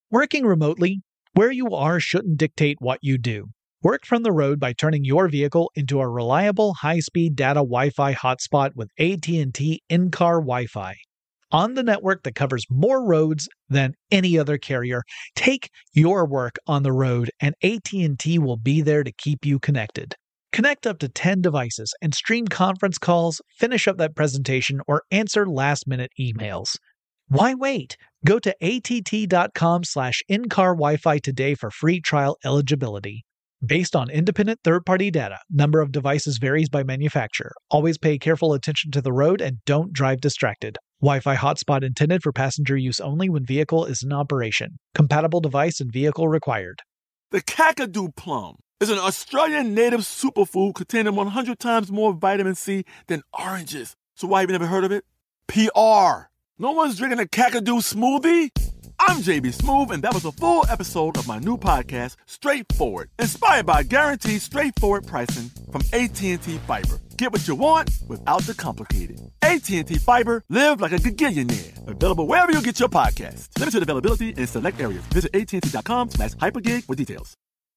Working remotely, where you are shouldn't dictate what you do. Work from the road by turning your vehicle into a reliable high-speed data Wi-Fi hotspot with AT&T in-car Wi-Fi. On the network that covers more roads than any other carrier, take your work on the road and AT&T will be there to keep you connected. Connect up to 10 devices and stream conference calls, finish up that presentation, or answer last-minute emails. Why wait? Go to att.com/in-car Wi-Fi today for free trial eligibility. Based on independent third-party data, number of devices varies by manufacturer. Always pay careful attention to the road and don't drive distracted. Wi-Fi hotspot intended for passenger use only when vehicle is in operation. Compatible device and vehicle required. The Kakadu plum is an Australian native superfood containing 100 times more vitamin C than oranges. So why have you never heard of it? PR. No one's drinking a Kakadu smoothie? I'm JB Smoove, and that was a full episode of my new podcast, Straightforward, inspired by guaranteed straightforward pricing from AT&T Fiber. Get what you want without the complicated. AT&T Fiber, live like a gigillionaire. Available wherever you get your podcasts. Limited availability in select areas. Visit AT&T.com/hypergig for details.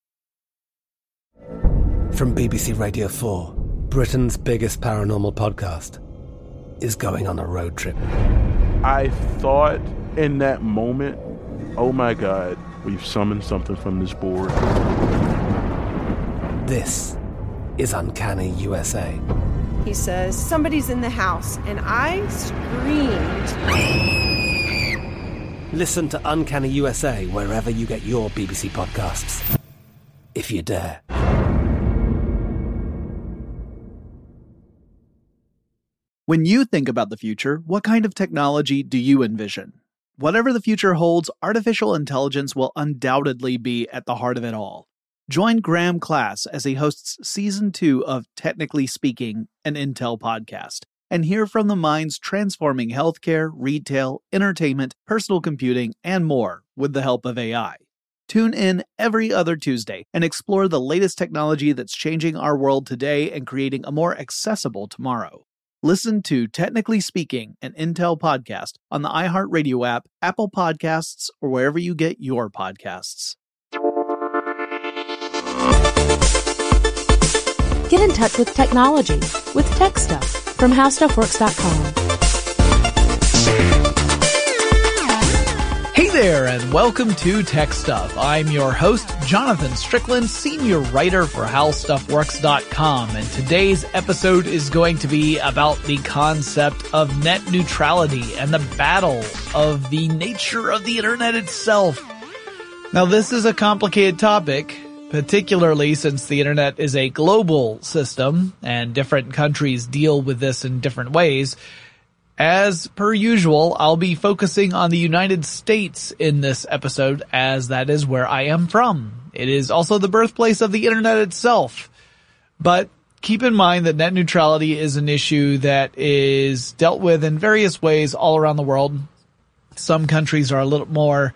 From BBC Radio 4, Britain's biggest paranormal podcast is going on a road trip. I thought in that moment, oh my God, we've summoned something from this board. This is Uncanny USA. He says, somebody's in the house, and I screamed. Listen to Uncanny USA wherever you get your BBC podcasts, if you dare. When you think about the future, what kind of technology do you envision? Whatever the future holds, artificial intelligence will undoubtedly be at the heart of it all. Join Graham Class as he hosts Season 2 of Technically Speaking, an Intel podcast, and hear from the minds transforming healthcare, retail, entertainment, personal computing, and more with the help of AI. Tune in every other Tuesday and explore the latest technology that's changing our world today and creating a more accessible tomorrow. Listen to Technically Speaking, an Intel podcast on the iHeartRadio app, Apple Podcasts, or wherever you get your podcasts. Get in touch with technology with Tech Stuff from HowStuffWorks.com. Hey there, and welcome to Tech Stuff. I'm your host, Jonathan Strickland, senior writer for HowStuffWorks.com, and today's episode is going to be about the concept of net neutrality and the battle of the nature of the internet itself. Now, this is a complicated topic, particularly since the internet is a global system and different countries deal with this in different ways. As per usual, I'll be focusing on the United States in this episode, as that is where I am from. It is also the birthplace of the internet itself. But keep in mind that net neutrality is an issue that is dealt with in various ways all around the world. Some countries are a little more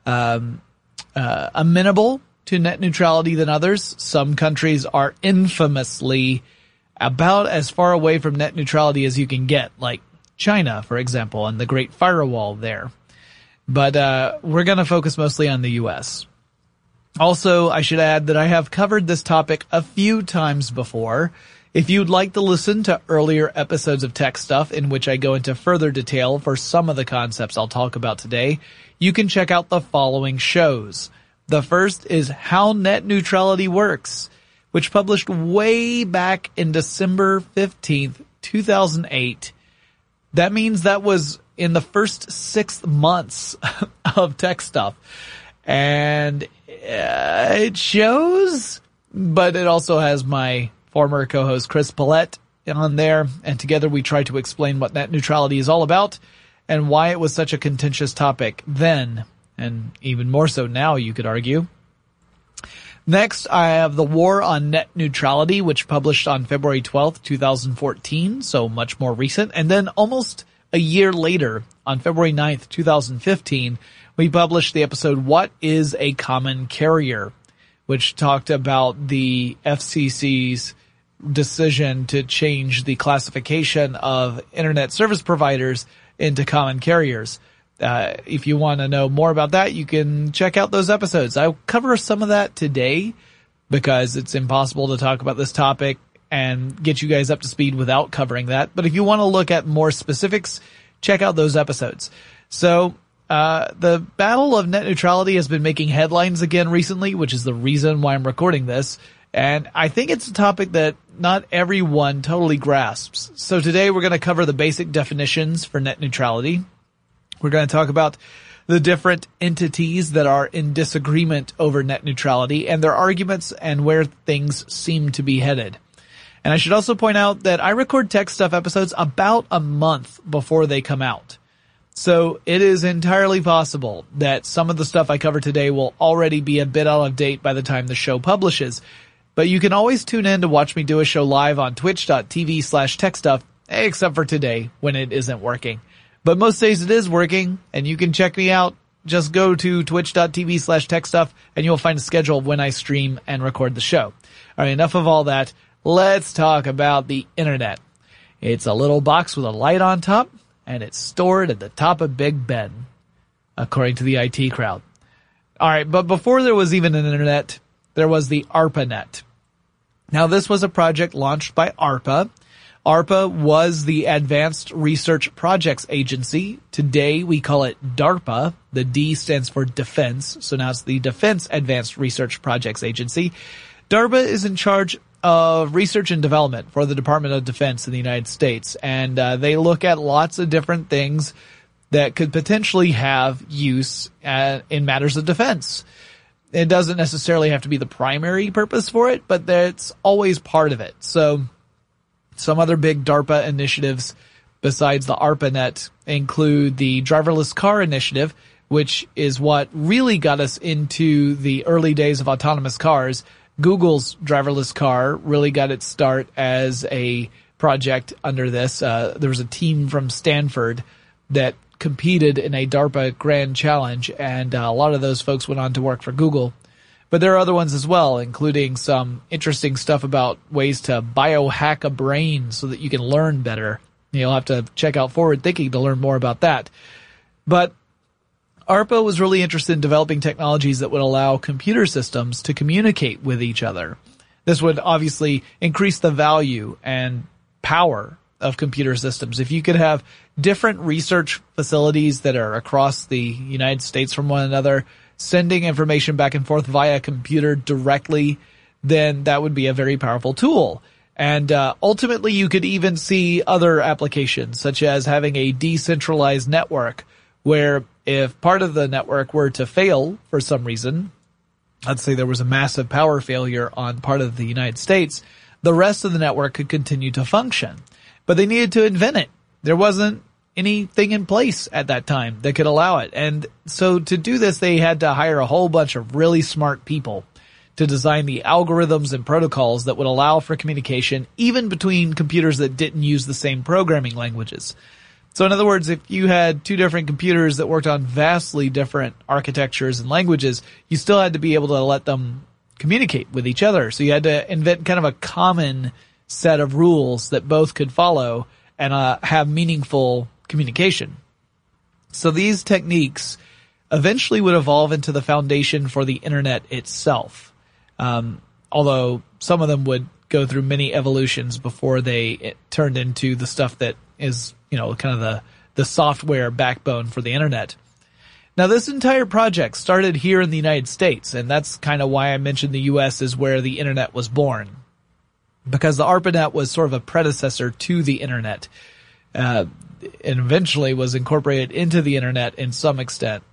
amenable to net neutrality than others. Some countries are infamously about as far away from net neutrality as you can get, like China, for example, and the Great Firewall there. But we're going to focus mostly on the U.S. Also, I should add that I have covered this topic a few times before. If you'd like to listen to earlier episodes of Tech Stuff in which I go into further detail for some of the concepts I'll talk about today, you can check out the following shows. The first is How Net Neutrality Works, which published way back in December 15th, 2008. That means that was in the first 6 months of Tech Stuff. And it shows, but it also has my former co-host Chris Paulette on there. And together we try to explain what net neutrality is all about and why it was such a contentious topic then, and even more so now, you could argue. Next, I have The War on Net Neutrality, which published on February 12th, 2014, so much more recent. And then almost a year later, on February 9th, 2015, we published the episode What is a Common Carrier, which talked about the FCC's decision to change the classification of internet service providers into common carriers. If you want to know more about that, you can check out those episodes. I'll cover some of that today because it's impossible to talk about this topic and get you guys up to speed without covering that. But if you want to look at more specifics, check out those episodes. So, the battle of net neutrality has been making headlines again recently, which is the reason why I'm recording this. And I think it's a topic that not everyone totally grasps. So today we're going to cover the basic definitions for net neutrality. We're going to talk about the different entities that are in disagreement over net neutrality and their arguments and where things seem to be headed. And I should also point out that I record Tech Stuff episodes about a month before they come out. So it is entirely possible that some of the stuff I cover today will already be a bit out of date by the time the show publishes. But you can always tune in to watch me do a show live on twitch.tv/techstuff, except for today when it isn't working. But most days it is working, and you can check me out. Just go to twitch.tv/techstuff, and you'll find a schedule of when I stream and record the show. All right, enough of all that. Let's talk about the internet. It's a little box with a light on top, and it's stored at the top of Big Ben, according to the IT crowd. All right, but before there was even an internet, there was the ARPANET. Now, this was a project launched by ARPA. ARPA was the Advanced Research Projects Agency. Today, we call it DARPA. The D stands for Defense, so now it's the Defense Advanced Research Projects Agency. DARPA is in charge of research and development for the Department of Defense in the United States, and they look at lots of different things that could potentially have use in matters of defense. It doesn't necessarily have to be the primary purpose for it, but that's always part of it. So some other big DARPA initiatives besides the ARPANET include the Driverless Car Initiative, which is what really got us into the early days of autonomous cars. Google's driverless car really got its start as a project under this. There was a team from Stanford that competed in a DARPA Grand Challenge, and a lot of those folks went on to work for Google. But there are other ones as well, including some interesting stuff about ways to biohack a brain so that you can learn better. You'll have to check out Forward Thinking to learn more about that. But ARPA was really interested in developing technologies that would allow computer systems to communicate with each other. This would obviously increase the value and power of computer systems. If you could have different research facilities that are across the United States from one another, sending information back and forth via computer directly, then that would be a very powerful tool. And ultimately, you could even see other applications, such as having a decentralized network where if part of the network were to fail for some reason, let's say there was a massive power failure on part of the United States, the rest of the network could continue to function. But they needed to invent it. There wasn't anything in place at that time that could allow it. And so to do this, they had to hire a whole bunch of really smart people to design the algorithms and protocols that would allow for communication even between computers that didn't use the same programming languages. So in other words, if you had two different computers that worked on vastly different architectures and languages, you still had to be able to let them communicate with each other. So you had to invent kind of a common set of rules that both could follow and have meaningful communication. So these techniques eventually would evolve into the foundation for the internet itself. Although some of them would go through many evolutions before it turned into the stuff that is, kind of the software backbone for the internet. Now, this entire project started here in the United States, and that's kind of why I mentioned the U.S. is where the internet was born. Because the ARPANET was sort of a predecessor to the internet, and eventually was incorporated into the internet to some extent,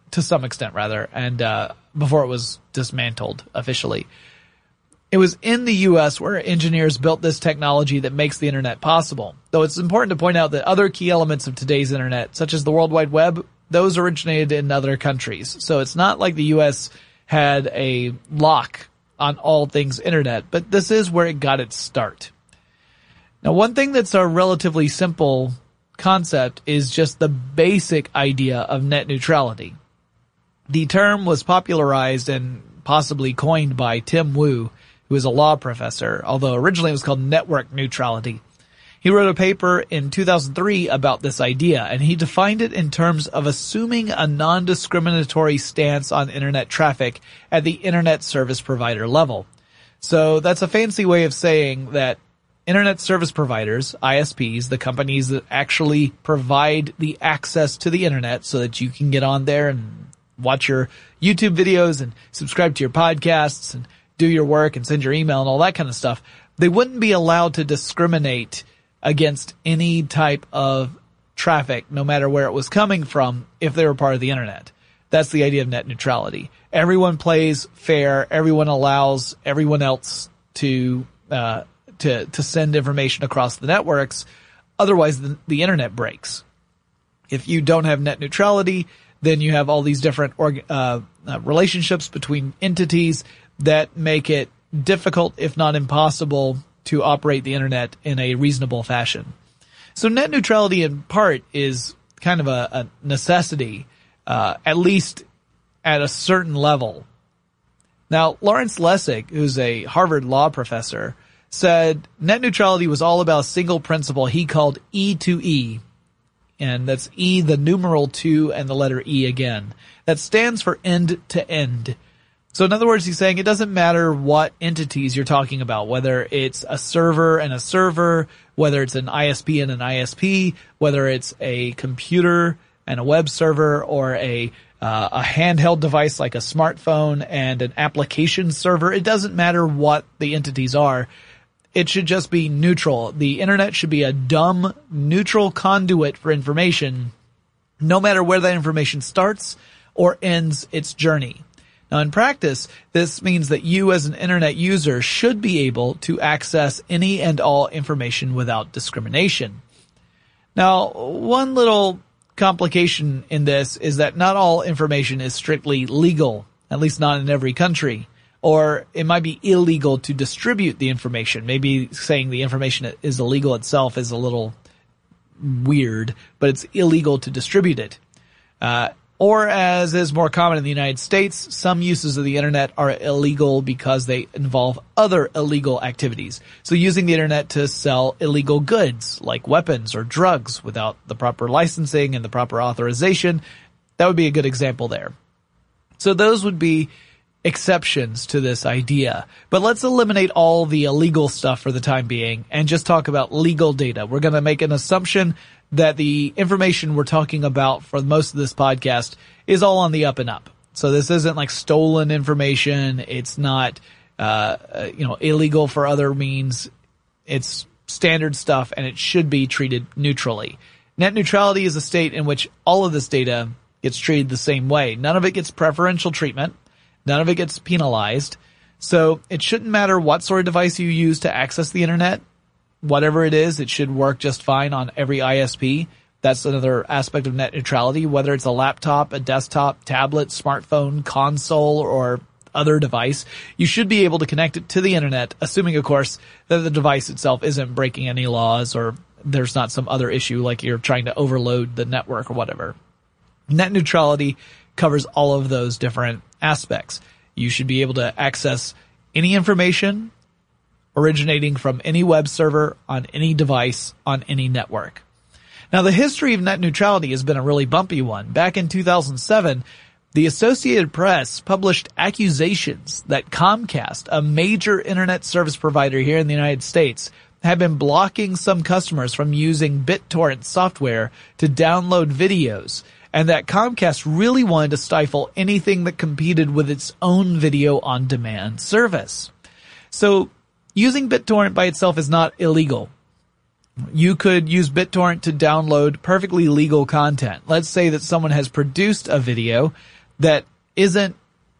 and before it was dismantled officially. It was in the U.S. where engineers built this technology that makes the internet possible. Though it's important to point out that other key elements of today's internet, such as the World Wide Web, those originated in other countries. So it's not like the U.S. had a lock on all things internet, but this is where it got its start. Now, one thing that's a relatively simple concept is just the basic idea of net neutrality. The term was popularized and possibly coined by Tim Wu, who is a law professor, although originally it was called network neutrality. He wrote a paper in 2003 about this idea, and he defined it in terms of assuming a non-discriminatory stance on internet traffic at the internet service provider level. So that's a fancy way of saying that internet service providers, ISPs, the companies that actually provide the access to the internet so that you can get on there and watch your YouTube videos and subscribe to your podcasts and do your work and send your email and all that kind of stuff, they wouldn't be allowed to discriminate against any type of traffic, no matter where it was coming from, if they were part of the internet. That's the idea of net neutrality. Everyone plays fair. Everyone allows everyone else to send information across the networks. Otherwise, the internet breaks. If you don't have net neutrality, then you have all these different relationships between entities that make it difficult, if not impossible, to operate the internet in a reasonable fashion. So net neutrality in part is kind of a necessity, at least at a certain level. Now, Lawrence Lessig, who's a Harvard law professor, said net neutrality was all about a single principle he called E2E. And that's E, the numeral 2, and the letter E again. That stands for end to end. So in other words, he's saying it doesn't matter what entities you're talking about, whether it's a server and a server, whether it's an ISP and an ISP, whether it's a computer and a web server, or a handheld device like a smartphone and an application server. It doesn't matter what the entities are. It should just be neutral. The internet should be a dumb, neutral conduit for information, no matter where that information starts or ends its journey. Now, in practice, this means that you as an internet user should be able to access any and all information without discrimination. Now, one little complication in this is that not all information is strictly legal, at least not in every country. Or it might be illegal to distribute the information. Maybe saying the information is illegal itself is a little weird, but it's illegal to distribute it. Or as is more common in the United States, some uses of the internet are illegal because they involve other illegal activities. So using the internet to sell illegal goods like weapons or drugs without the proper licensing and the proper authorization, that would be a good example there. So those would be exceptions to this idea. But let's eliminate all the illegal stuff for the time being and just talk about legal data. We're going to make an assumption that the information we're talking about for most of this podcast is all on the up and up. So this isn't like stolen information. It's not, illegal for other means. It's standard stuff, and it should be treated neutrally. Net neutrality is a state in which all of this data gets treated the same way. None of it gets preferential treatment. None of it gets penalized. So it shouldn't matter what sort of device you use to access the internet. Whatever it is, it should work just fine on every ISP. That's another aspect of net neutrality, whether it's a laptop, a desktop, tablet, smartphone, console, or other device. You should be able to connect it to the internet, assuming, of course, that the device itself isn't breaking any laws or there's not some other issue like you're trying to overload the network or whatever. Net neutrality covers all of those different aspects. You should be able to access any information originating from any web server on any device on any network. Now, the history of net neutrality has been a really bumpy one. Back in 2007, the Associated Press published accusations that Comcast, a major internet service provider here in the United States, had been blocking some customers from using BitTorrent software to download videos, and that Comcast really wanted to stifle anything that competed with its own video on demand service. So, using BitTorrent by itself is not illegal. You could use BitTorrent to download perfectly legal content. Let's say that someone has produced a video that isn't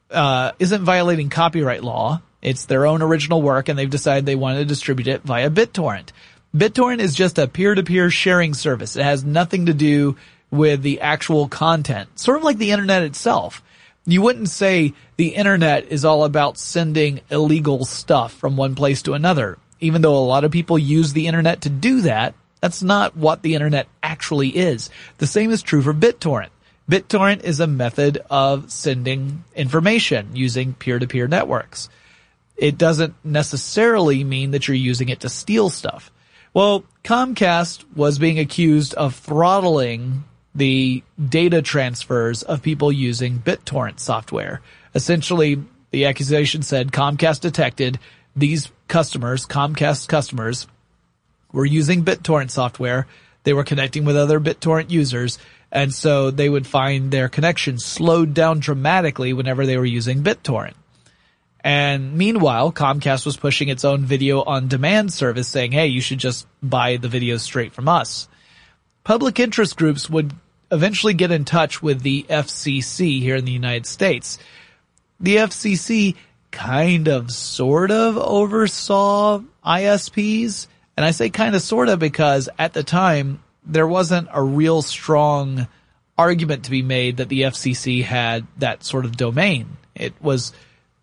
violating copyright law. It's their own original work, and they've decided they want to distribute it via BitTorrent. BitTorrent is just a peer-to-peer sharing service. It has nothing to do with the actual content, sort of like the internet itself. You wouldn't say the internet is all about sending illegal stuff from one place to another. Even though a lot of people use the internet to do that, that's not what the internet actually is. The same is true for BitTorrent. BitTorrent is a method of sending information using peer-to-peer networks. It doesn't necessarily mean that you're using it to steal stuff. Well, Comcast was being accused of throttling the data transfers of people using BitTorrent software. Essentially, the accusation said Comcast detected these customers, Comcast customers, were using BitTorrent software. They were connecting with other BitTorrent users, and so they would find their connection slowed down dramatically whenever they were using BitTorrent. And meanwhile, Comcast was pushing its own video on demand service saying, hey, you should just buy the videos straight from us. Public interest groups would eventually get in touch with the FCC here in the United States. The FCC kind of sort of oversaw ISPs. And I say kind of sort of because at the time, there wasn't a real strong argument to be made that the FCC had that sort of domain. It was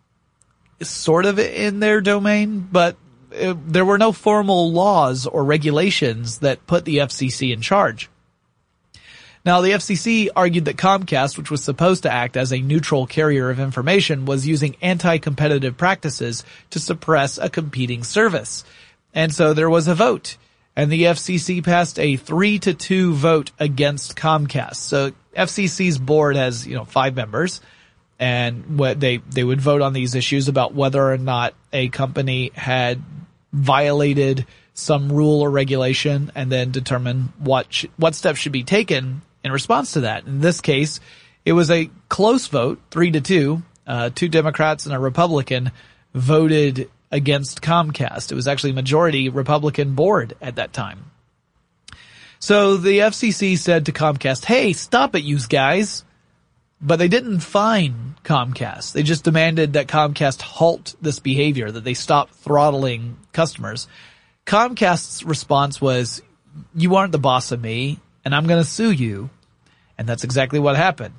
sort of in their domain, but there were no formal laws or regulations that put the FCC in charge. Now, the FCC argued that Comcast, which was supposed to act as a neutral carrier of information, was using anti-competitive practices to suppress a competing service. And so there was a vote, and the FCC passed a 3-2 vote against Comcast. So FCC's board has, 5 members, and what they would vote on these issues about whether or not a company had violated some rule or regulation, and then determine what steps should be taken in response to that. In this case, it was a close vote, 3-2. 2 Democrats and a Republican voted against Comcast. It was actually majority Republican board at that time. So the FCC said to Comcast, hey, stop it, you guys. But they didn't fine Comcast. They just demanded that Comcast halt this behavior, that they stop throttling customers. Comcast's response was, you aren't the boss of me, and I'm going to sue you. And that's exactly what happened.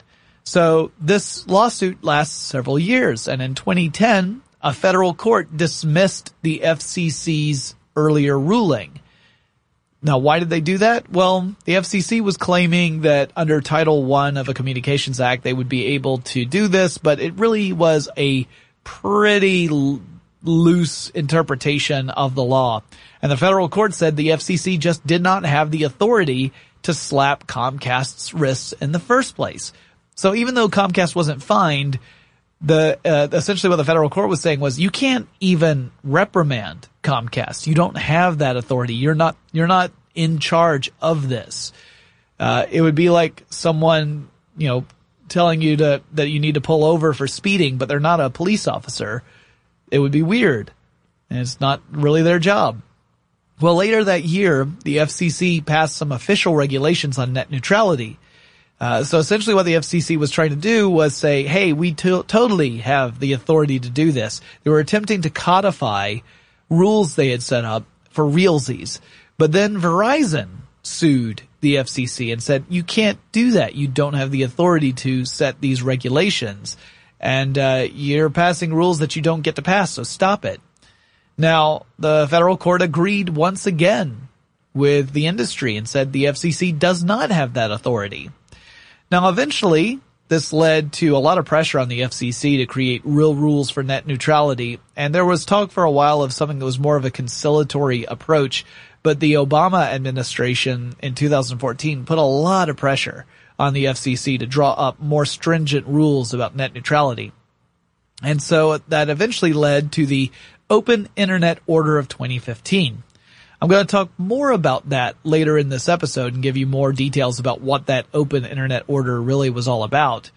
So this lawsuit lasts several years, and in 2010, a federal court dismissed the FCC's earlier ruling. Now, why did they do that? Well, the FCC was claiming that under Title I of a Communications Act, they would be able to do this, but it really was a pretty loose interpretation of the law. And the federal court said the FCC just did not have the authority to slap Comcast's wrists in the first place. So even though Comcast wasn't fined, essentially what the federal court was saying was, you can't even reprimand Comcast. You don't have that authority. You're not in charge of this. It would be like someone, telling you that you need to pull over for speeding, but they're not a police officer. It would be weird, and it's not really their job. Well, later that year, the FCC passed some official regulations on net neutrality. So essentially what the FCC was trying to do was say, hey, we totally have the authority to do this. They were attempting to codify rules they had set up for realsies. But then Verizon sued the FCC and said, you can't do that. You don't have the authority to set these regulations. And you're passing rules that you don't get to pass, so stop it. Now, the federal court agreed once again with the industry and said the FCC does not have that authority. Now, eventually, this led to a lot of pressure on the FCC to create real rules for net neutrality, and there was talk for a while of something that was more of a conciliatory approach, but the Obama administration in 2014 put a lot of pressure on the FCC to draw up more stringent rules about net neutrality. And so that eventually led to the Open Internet Order of 2015. I'm going to talk more about that later in this episode and give you more details about what that Open Internet Order really was all about.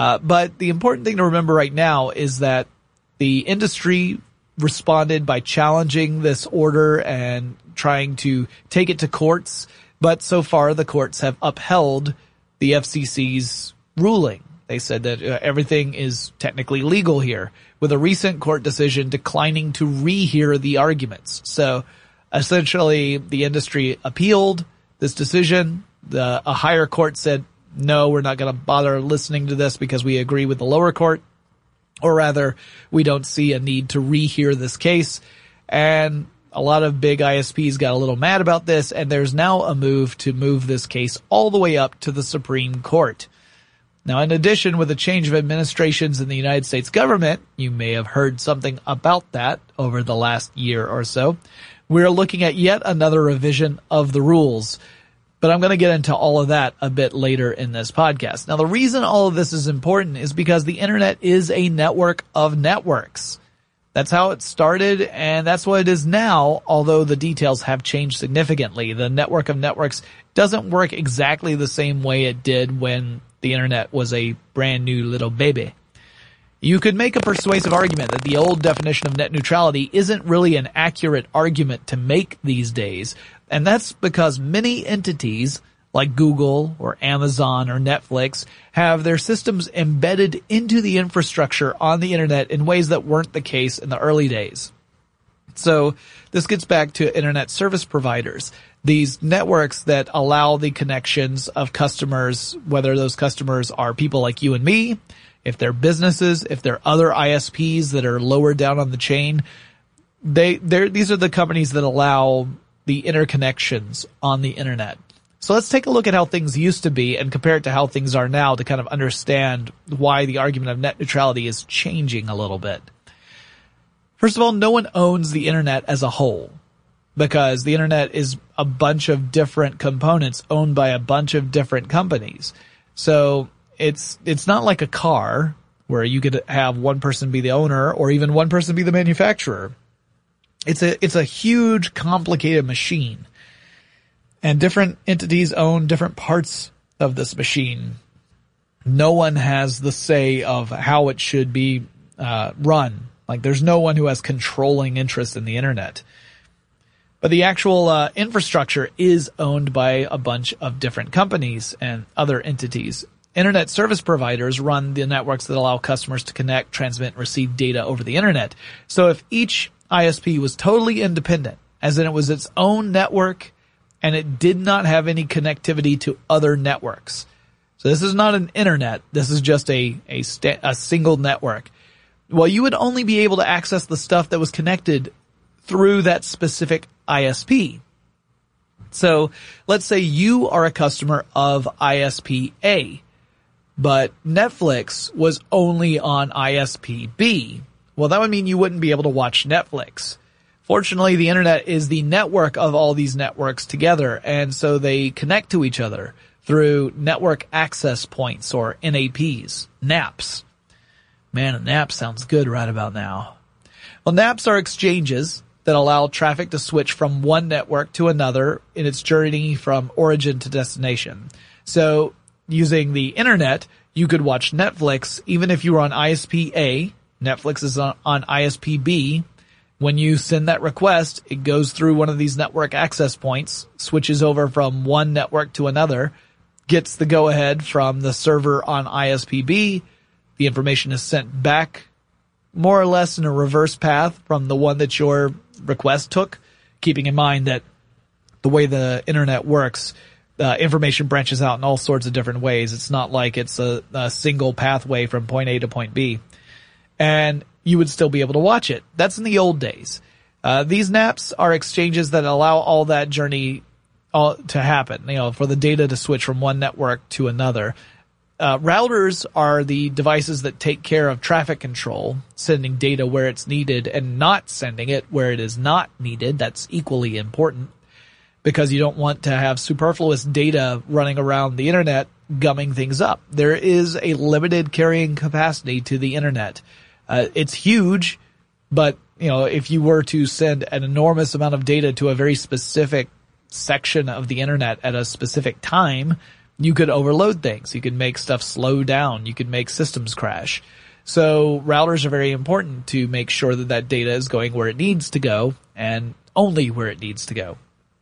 But the important thing to remember right now is that the industry responded by challenging this order and trying to take it to courts. But so far, the courts have upheld the FCC's ruling. They said that everything is technically legal here, with a recent court decision declining to rehear the arguments. So essentially, the industry appealed this decision. A higher court said, no, we're not going to bother listening to this because we agree with the lower court. Or rather, we don't see a need to rehear this case. And a lot of big ISPs got a little mad about this, and there's now a move to move this case all the way up to the Supreme Court. Now, in addition, with the change of administrations in the United States government, you may have heard something about that over the last year or so, we're looking at yet another revision of the rules. But I'm going to get into all of that a bit later in this podcast. Now, the reason all of this is important is because the internet is a network of networks. That's how it started, and that's what it is now, although the details have changed significantly. The network of networks doesn't work exactly the same way it did when the internet was a brand new little baby. You could make a persuasive argument that the old definition of net neutrality isn't really an accurate argument to make these days, and that's because many entities like Google or Amazon or Netflix have their systems embedded into the infrastructure on the internet in ways that weren't the case in the early days. So this gets back to internet service providers, these networks that allow the connections of customers, whether those customers are people like you and me, if they're businesses, if they're other ISPs that are lower down on the chain. These are the companies that allow the interconnections on the internet. So let's take a look at how things used to be and compare it to how things are now to kind of understand why the argument of net neutrality is changing a little bit. First of all, no one owns the internet as a whole, because the internet is a bunch of different components owned by a bunch of different companies. So it's not like a car where you could have one person be the owner or even one person be the manufacturer. It's a huge, complicated machine. And different entities own different parts of this machine. No one has the say of how it should be run. Like, there's no one who has controlling interest in the internet. But the actual infrastructure is owned by a bunch of different companies and other entities. Internet service providers run the networks that allow customers to connect, transmit, and receive data over the internet. So if each ISP was totally independent, as in it was its own network, and it did not have any connectivity to other networks. So this is not an internet. This is just a single network. Well, you would only be able to access the stuff that was connected through that specific ISP. So let's say you are a customer of ISP A, but Netflix was only on ISP B. Well, that would mean you wouldn't be able to watch Netflix. Fortunately, the internet is the network of all these networks together, and so they connect to each other through network access points, or NAPs, NAPs. Man, a NAP sounds good right about now. Well, NAPs are exchanges that allow traffic to switch from one network to another in its journey from origin to destination. So, using the internet, you could watch Netflix even if you were on ISP A. Netflix is on ISP B. When you send that request, it goes through one of these network access points, switches over from one network to another, gets the go-ahead from the server on ISP B. The information is sent back more or less in a reverse path from the one that your request took, keeping in mind that the way the internet works, information branches out in all sorts of different ways. It's not like it's a single pathway from point A to point B. And you would still be able to watch it. That's in the old days. These NAPs are exchanges that allow all that journey to happen, for the data to switch from one network to another. Routers are the devices that take care of traffic control, sending data where it's needed and not sending it where it is not needed. That's equally important because you don't want to have superfluous data running around the internet gumming things up. There is a limited carrying capacity to the internet. It's huge, but, if you were to send an enormous amount of data to a very specific section of the internet at a specific time, you could overload things. You could make stuff slow down. You could make systems crash. So routers are very important to make sure that that data is going where it needs to go and only where it needs to go.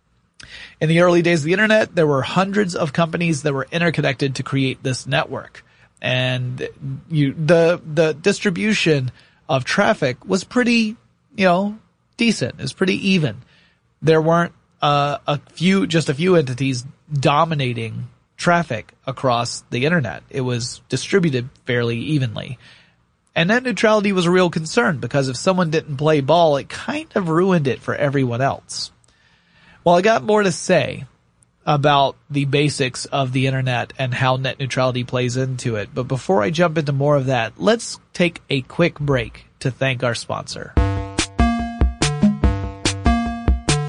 In the early days of the internet, there were hundreds of companies that were interconnected to create this network. And the distribution of traffic was pretty, decent. It was pretty even. There weren't just a few entities dominating traffic across the internet. It was distributed fairly evenly. And net neutrality was a real concern because if someone didn't play ball, it kind of ruined it for everyone else. Well, I got more to say about the basics of the internet and how net neutrality plays into it. But before I jump into more of that, let's take a quick break to thank our sponsor.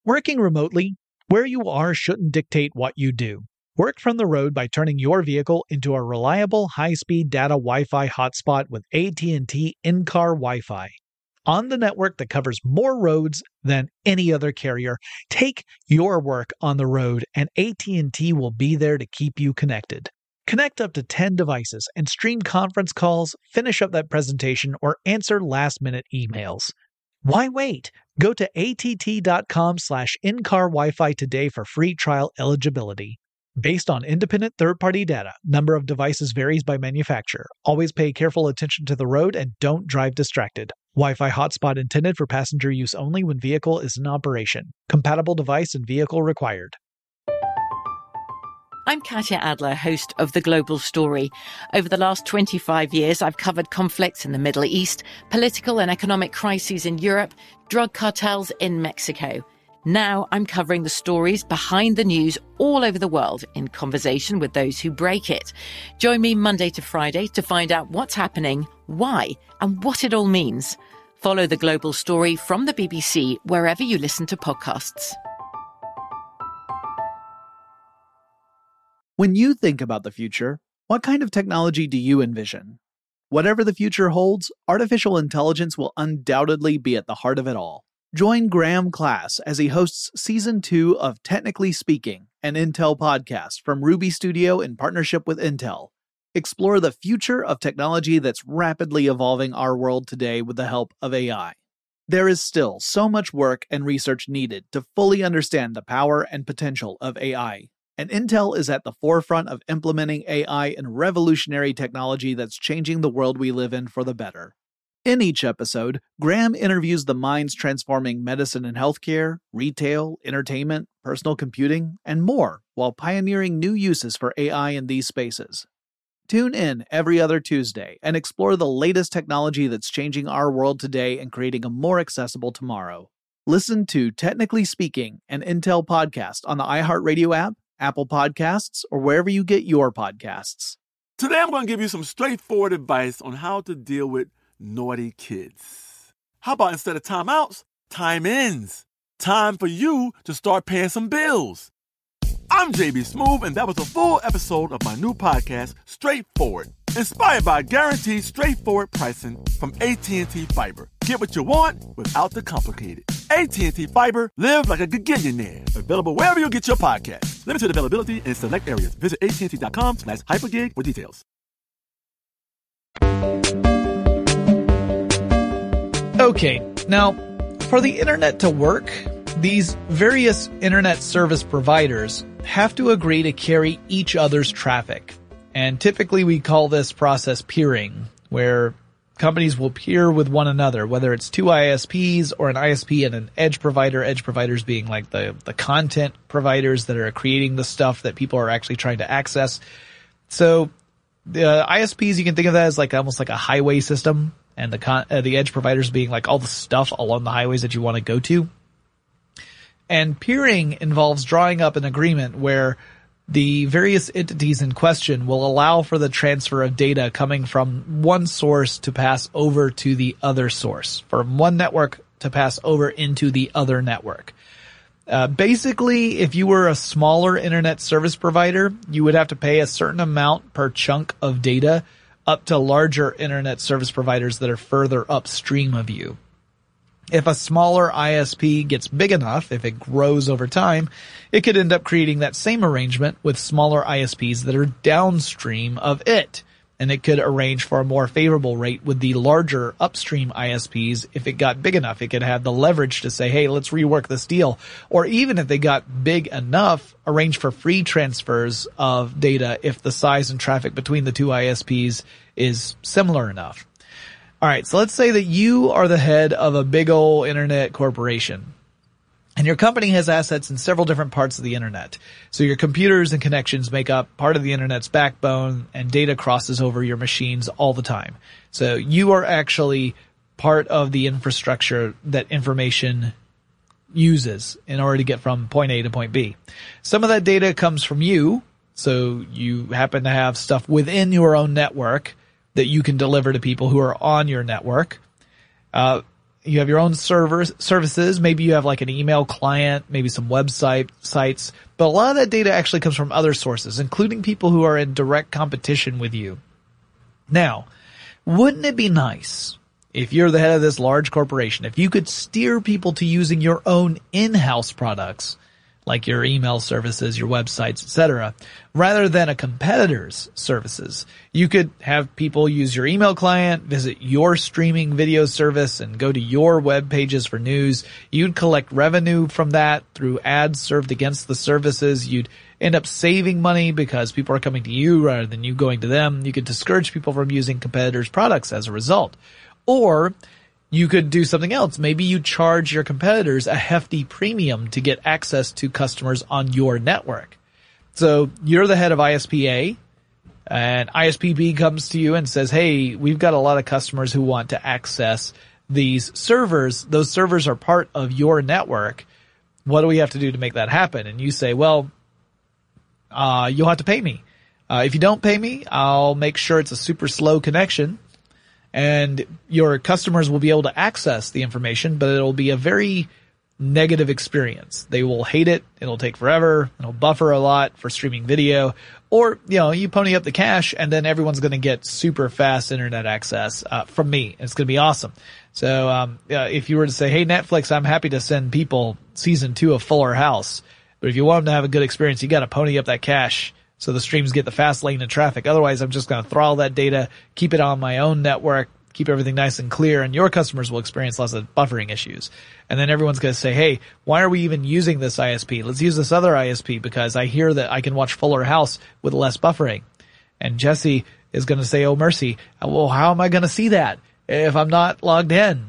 Working remotely, where you are shouldn't dictate what you do. Work from the road by turning your vehicle into a reliable high-speed data Wi-Fi hotspot with AT&T in-car Wi-Fi. On the network that covers more roads than any other carrier, take your work on the road and AT&T will be there to keep you connected. Connect up to 10 devices and stream conference calls, finish up that presentation, or answer last-minute emails. Why wait? Go to att.com/in-car Wi-Fi today for free trial eligibility. Based on independent third-party data, number of devices varies by manufacturer. Always pay careful attention to the road and don't drive distracted. Wi-Fi hotspot intended for passenger use only when vehicle is in operation. Compatible device and vehicle required. I'm Katya Adler, host of The Global Story. Over the last 25 years, I've covered conflicts in the Middle East, political and economic crises in Europe, drug cartels in Mexico. Now I'm covering the stories behind the news all over the world in conversation with those who break it. Join me Monday to Friday to find out what's happening, why, and what it all means. Follow The Global Story from the BBC wherever you listen to podcasts. When you think about the future, what kind of technology do you envision? Whatever the future holds, artificial intelligence will undoubtedly be at the heart of it all. Join Graham Class as he hosts Season 2 of Technically Speaking, an Intel podcast from Ruby Studio in partnership with Intel. Explore the future of technology that's rapidly evolving our world today with the help of AI. There is still so much work and research needed to fully understand the power and potential of AI. And Intel is at the forefront of implementing AI in revolutionary technology that's changing the world we live in for the better. In each episode, Graham interviews the minds transforming medicine and healthcare, retail, entertainment, personal computing, and more, while pioneering new uses for AI in these spaces. Tune in every other Tuesday and explore the latest technology that's changing our world today and creating a more accessible tomorrow. Listen to Technically Speaking, an Intel podcast on the iHeartRadio app, Apple Podcasts, or wherever you get your podcasts. Today I'm going to give you some straightforward advice on how to deal with naughty kids. How about instead of timeouts, time-ins? Time for you to start paying some bills. I'm JB Smoove, and that was a full episode of my new podcast, Straightforward, inspired by guaranteed straightforward pricing from AT&T Fiber. Get what you want without the complicated. AT&T Fiber, live like a gigillionaire. Available wherever you get your podcast. Limited availability in select areas. Visit AT&T.com/hypergig for details. Okay, now, for the internet to work, these various internet service providers have to agree to carry each other's traffic. And typically we call this process peering, where companies will peer with one another, whether it's two ISPs or an ISP and an edge providers being like the content providers that are creating the stuff that people are actually trying to access. So the ISPs, you can think of that as like almost like a highway system, and the edge providers being like all the stuff along the highways that you want to go to. And peering involves drawing up an agreement where the various entities in question will allow for the transfer of data coming from one source to pass over to the other source, from one network to pass over into the other network. Basically, if you were a smaller internet service provider, you would have to pay a certain amount per chunk of data up to larger internet service providers that are further upstream of you. If a smaller ISP gets big enough, if it grows over time, it could end up creating that same arrangement with smaller ISPs that are downstream of it. And it could arrange for a more favorable rate with the larger upstream ISPs if it got big enough. It could have the leverage to say, hey, let's rework this deal. Or even if they got big enough, arrange for free transfers of data if the size and traffic between the two ISPs is similar enough. All right, so let's say that you are the head of a big old internet corporation, and your company has assets in several different parts of the internet. So your computers and connections make up part of the internet's backbone, and data crosses over your machines all the time. So you are actually part of the infrastructure that information uses in order to get from point A to point B. Some of that data comes from you, so you happen to have stuff within your own network that you can deliver to people who are on your network. you have your own services. Maybe you have like an email client, maybe some sites, but a lot of that data actually comes from other sources, including people who are in direct competition with you. Now, wouldn't it be nice if you're the head of this large corporation, if you could steer people to using your own in-house products, like your email services, your websites, etc., rather than a competitor's services? You could have people use your email client, visit your streaming video service, and go to your web pages for news. You'd collect revenue from that through ads served against the services. You'd end up saving money because people are coming to you rather than you going to them. You could discourage people from using competitors' products as a result. Or you could do something else. Maybe you charge your competitors a hefty premium to get access to customers on your network. So you're the head of ISP A, and ISP B comes to you and says, hey, we've got a lot of customers who want to access these servers. Those servers are part of your network. What do we have to do to make that happen? And you say, well, you'll have to pay me. If you don't pay me, I'll make sure it's a super slow connection, and your customers will be able to access the information, but it'll be a very negative experience. They will hate it. It'll take forever. It'll buffer a lot for streaming video. Or, you pony up the cash and then everyone's going to get super fast internet access from me. It's going to be awesome. So if you were to say, hey, Netflix, I'm happy to send people season 2 of Fuller House, but if you want them to have a good experience, you got to pony up that cash so the streams get the fast lane of traffic. Otherwise, I'm just going to throttle that data, keep it on my own network, keep everything nice and clear, and your customers will experience lots of buffering issues. And then everyone's going to say, hey, why are we even using this ISP? Let's use this other ISP because I hear that I can watch Fuller House with less buffering. And Jesse is going to say, oh, mercy. Well, how am I going to see that if I'm not logged in?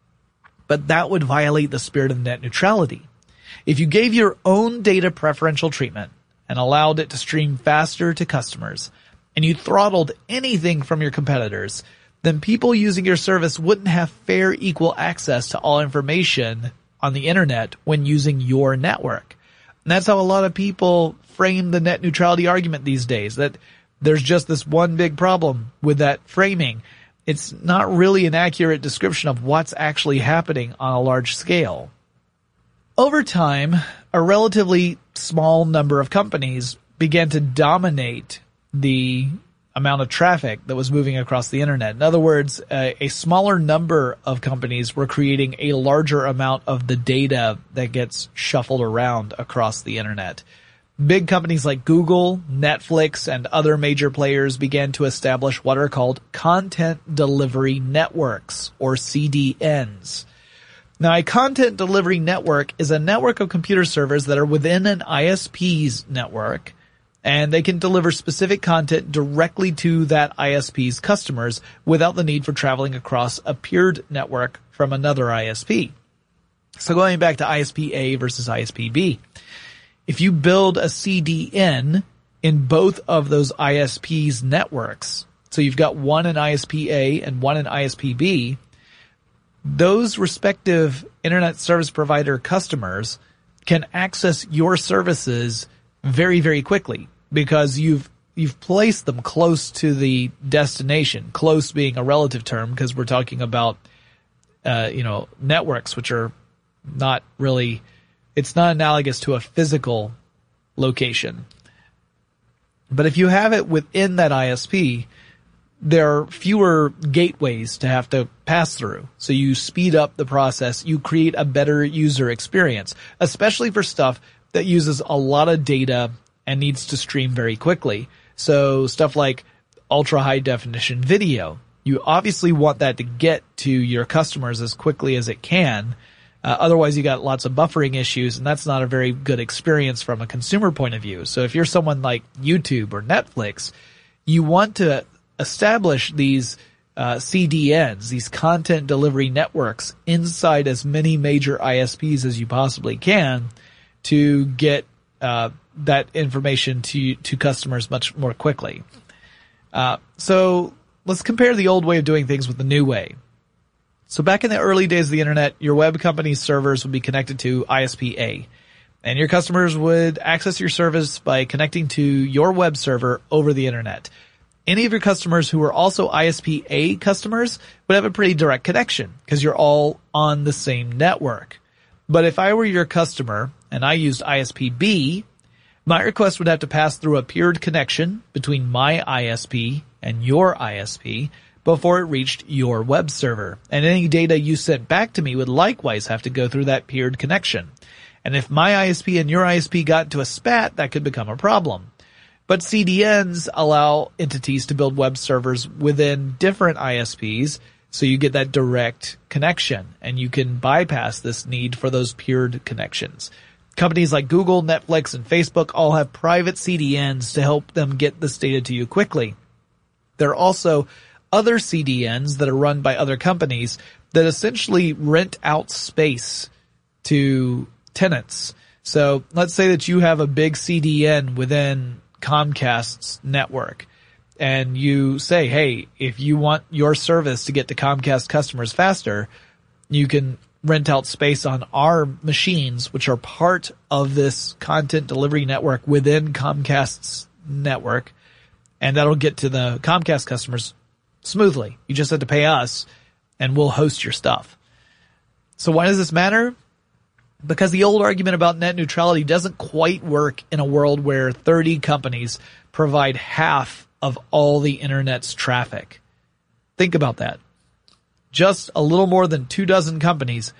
But that would violate the spirit of net neutrality. If you gave your own data preferential treatment and allowed it to stream faster to customers, and you throttled anything from your competitors, then people using your service wouldn't have fair, equal access to all information on the internet when using your network. And that's how a lot of people frame the net neutrality argument these days, that there's just this one big problem with that framing. It's not really an accurate description of what's actually happening on a large scale. Over time, a relatively small number of companies began to dominate the amount of traffic that was moving across the internet. In other words, a smaller number of companies were creating a larger amount of the data that gets shuffled around across the internet. Big companies like Google, Netflix, and other major players began to establish what are called content delivery networks, or CDNs. Now, a content delivery network is a network of computer servers that are within an ISP's network, and they can deliver specific content directly to that ISP's customers without the need for traveling across a peered network from another ISP. So going back to ISP A versus ISP B, if you build a CDN in both of those ISP's networks, so you've got one in ISP A and one in ISP B, those respective internet service provider customers can access your services very, very quickly because you've placed them close to the destination, close being a relative term because we're talking about, networks, which are not really, it's not analogous to a physical location. But if you have it within that ISP, there are fewer gateways to have to pass through. So you speed up the process. You create a better user experience, especially for stuff that uses a lot of data and needs to stream very quickly. So stuff like ultra high definition video. You obviously want that to get to your customers as quickly as it can. Otherwise you got lots of buffering issues, and that's not a very good experience from a consumer point of view. So if you're someone like YouTube or Netflix, you want to establish these CDNs, these content delivery networks, inside as many major ISPs as you possibly can to get that information to customers much more quickly. So let's compare the old way of doing things with the new way. So back in the early days of the internet, your web company's servers would be connected to ISP A, and your customers would access your service by connecting to your web server over the internet. any of your customers who are also ISP-A customers would have a pretty direct connection because you're all on the same network. But if I were your customer and I used ISP-B, my request would have to pass through a peered connection between my ISP and your ISP before it reached your web server. And any data you sent back to me would likewise have to go through that peered connection. And if my ISP and your ISP got into a spat, that could become a problem. But CDNs allow entities to build web servers within different ISPs, so you get that direct connection, and you can bypass this need for those peered connections. Companies like Google, Netflix, and Facebook all have private CDNs to help them get this data to you quickly. There are also other CDNs that are run by other companies that essentially rent out space to tenants. So let's say that you have a big CDN within Comcast's network, and you say, hey, if you want your service to get to Comcast customers faster, you can rent out space on our machines, which are part of this content delivery network within Comcast's network, and that'll get to the Comcast customers smoothly. You just have to pay us, and we'll host your stuff. So why does this matter? Because the old argument about net neutrality doesn't quite work in a world where 30 companies provide half of all the internet's traffic. Think about that. Just a little more than 24 companies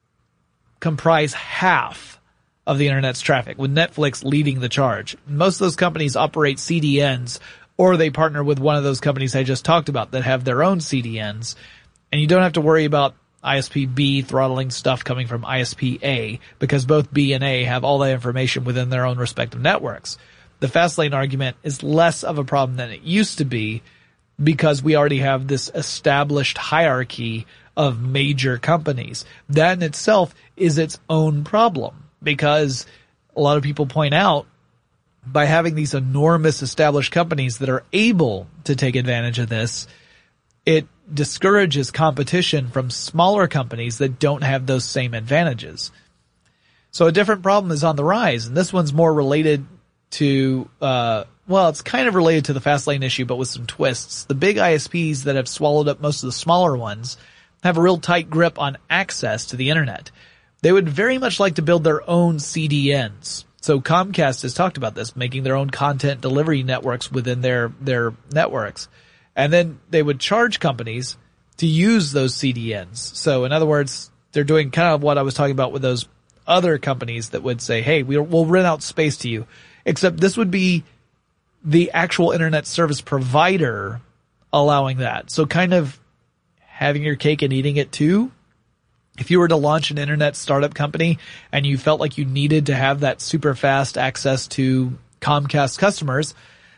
comprise half of the internet's traffic, with Netflix leading the charge. Most of those companies operate CDNs, or they partner with one of those companies I just talked about that have their own CDNs, and you don't have to worry about ISP-B throttling stuff coming from ISP-A, because both B and A have all that information within their own respective networks. The fast lane argument is less of a problem than it used to be, because we already have this established hierarchy of major companies. That in itself is its own problem, because a lot of people point out, by having these enormous established companies that are able to take advantage of this, it discourages competition from smaller companies that don't have those same advantages. So a different problem is on the rise, and this one's more related to, it's kind of related to the fast lane issue, but with some twists. The big ISPs that have swallowed up most of the smaller ones have a real tight grip on access to the internet. They would very much like to build their own CDNs. So Comcast has talked about this, making their own content delivery networks within their networks. And then they would charge companies to use those CDNs. So in other words, they're doing kind of what I was talking about with those other companies that would say, hey, we'll rent out space to you. Except this would be the actual internet service provider allowing that. So kind of having your cake and eating it too. If you were to launch an internet startup company and you felt like you needed to have that super fast access to Comcast customers,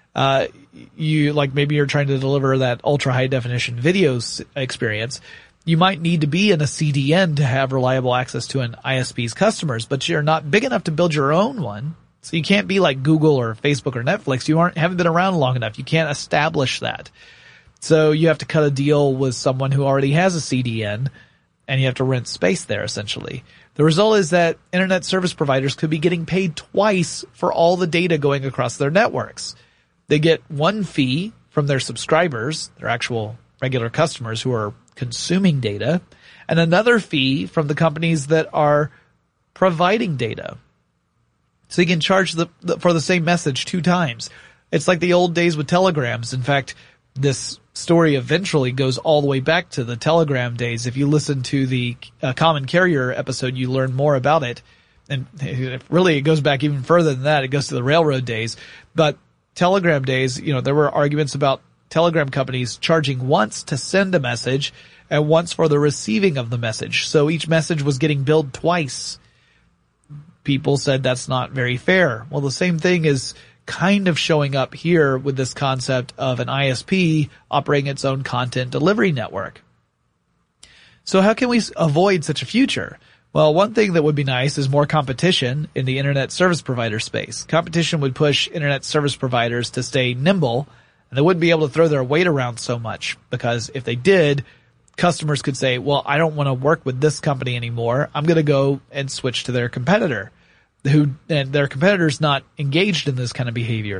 maybe you're trying to deliver that ultra high definition video experience, you might need to be in a CDN to have reliable access to an ISP's customers, but you're not big enough to build your own one. So you can't be like Google or Facebook or Netflix. You haven't been around long enough. You can't establish that. So you have to cut a deal with someone who already has a CDN, and you have to rent space there essentially. The result is that internet service providers could be getting paid twice for all the data going across their networks. They get one fee from their subscribers, their actual regular customers who are consuming data, and another fee from the companies that are providing data. So you can charge for the same message 2 times. It's like the old days with telegrams. In fact, this story eventually goes all the way back to the telegram days. If you listen to the Common Carrier episode, you learn more about it. And it goes back even further than that. It goes to the railroad days. But telegram days, there were arguments about telegram companies charging once to send a message and once for the receiving of the message. So each message was getting billed twice. People said that's not very fair. Well, the same thing is kind of showing up here with this concept of an ISP operating its own content delivery network. So how can we avoid such a future? Well, one thing that would be nice is more competition in the internet service provider space. Competition would push internet service providers to stay nimble, and they wouldn't be able to throw their weight around so much, because if they did, customers could say, well, I don't want to work with this company anymore. I'm going to go and switch to their competitor, and their competitor's not engaged in this kind of behavior.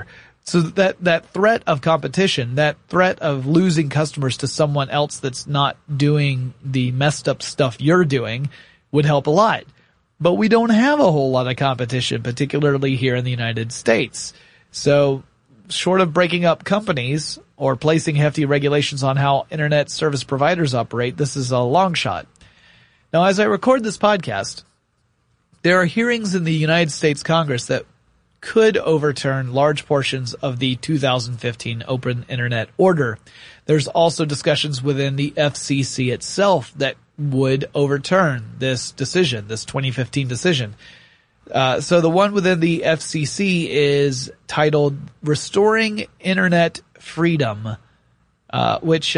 So that threat of competition, that threat of losing customers to someone else that's not doing the messed up stuff you're doing would help a lot. But we don't have a whole lot of competition, particularly here in the United States. So short of breaking up companies or placing hefty regulations on how internet service providers operate, this is a long shot. Now, as I record this podcast, there are hearings in the United States Congress that could overturn large portions of the 2015 Open Internet Order. There's also discussions within the FCC itself that would overturn this decision, this 2015 decision. So the one within the FCC is titled Restoring Internet Freedom, which,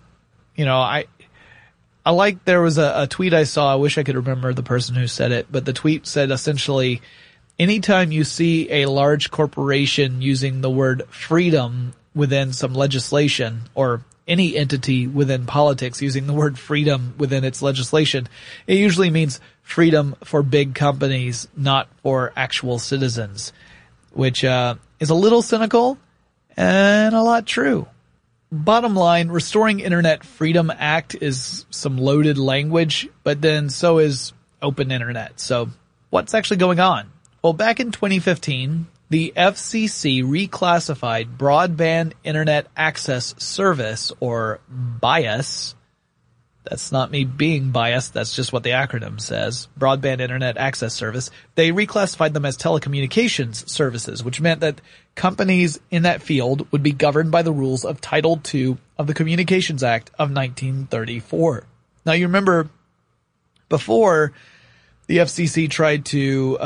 I like, there was a tweet I saw. I wish I could remember the person who said it, but the tweet said essentially, anytime you see a large corporation using the word freedom within some legislation, or any entity within politics using the word freedom within its legislation, it usually means freedom for big companies, not for actual citizens, which is a little cynical and a lot true. Bottom line, Restoring Internet Freedom Act is some loaded language, but then so is Open Internet. So what's actually going on? Well, back in 2015, the FCC reclassified Broadband Internet Access Service, or BIAS. That's not me being biased, that's just what the acronym says. Broadband Internet Access Service. They reclassified them as telecommunications services, which meant that companies in that field would be governed by the rules of Title II of the Communications Act of 1934. Now, you remember before the FCC tried to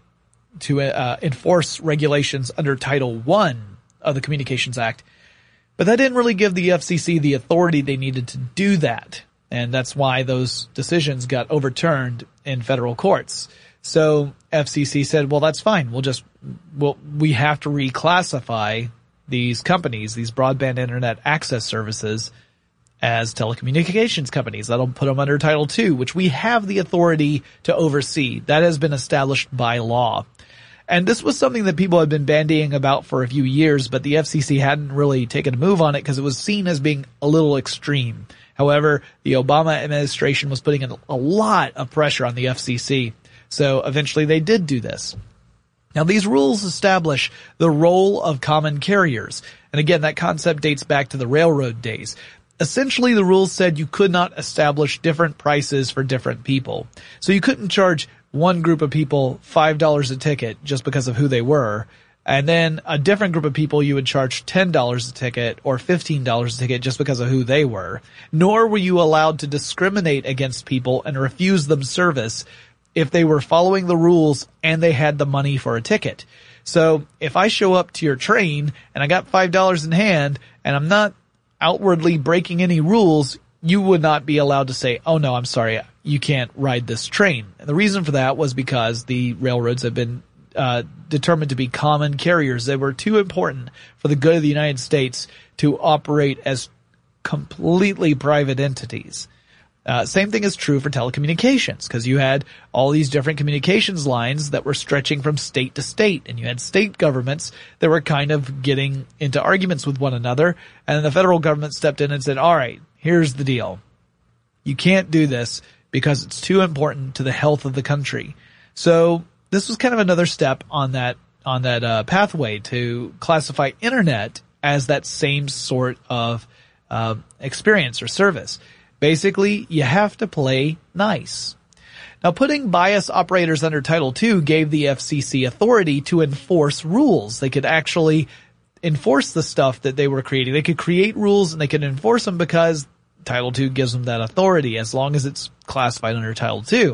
enforce regulations under Title I of the Communications Act, but that didn't really give the FCC the authority they needed to do that. And that's why those decisions got overturned in federal courts. So FCC said, well, that's fine. We have to reclassify these companies, these broadband internet access services, as telecommunications companies. That'll put them under Title II, which we have the authority to oversee. That has been established by law. And this was something that people had been bandying about for a few years, but the FCC hadn't really taken a move on it because it was seen as being a little extreme. However, the Obama administration was putting a lot of pressure on the FCC. So eventually they did do this. Now, these rules establish the role of common carriers. And again, that concept dates back to the railroad days. Essentially, the rules said you could not establish different prices for different people. So you couldn't charge one group of people $5 a ticket just because of who they were. And then a different group of people you would charge $10 a ticket or $15 a ticket just because of who they were. Nor were you allowed to discriminate against people and refuse them service if they were following the rules and they had the money for a ticket. So if I show up to your train and I got $5 in hand and I'm not outwardly breaking any rules, you would not be allowed to say, oh no, I'm sorry, you can't ride this train. And the reason for that was because the railroads have been determined to be common carriers. They were too important for the good of the United States to operate as completely private entities. Same thing is true for telecommunications, because you had all these different communications lines that were stretching from state to state, and you had state governments that were kind of getting into arguments with one another, and then the federal government stepped in and said, all right, here's the deal. You can't do this because it's too important to the health of the country. So this was kind of another step on that pathway to classify internet as that same sort of experience or service. Basically, you have to play nice. Now, putting BIAS operators under Title II gave the FCC authority to enforce rules. They could actually enforce the stuff that they were creating. They could create rules and they could enforce them because Title II gives them that authority as long as it's classified under Title II.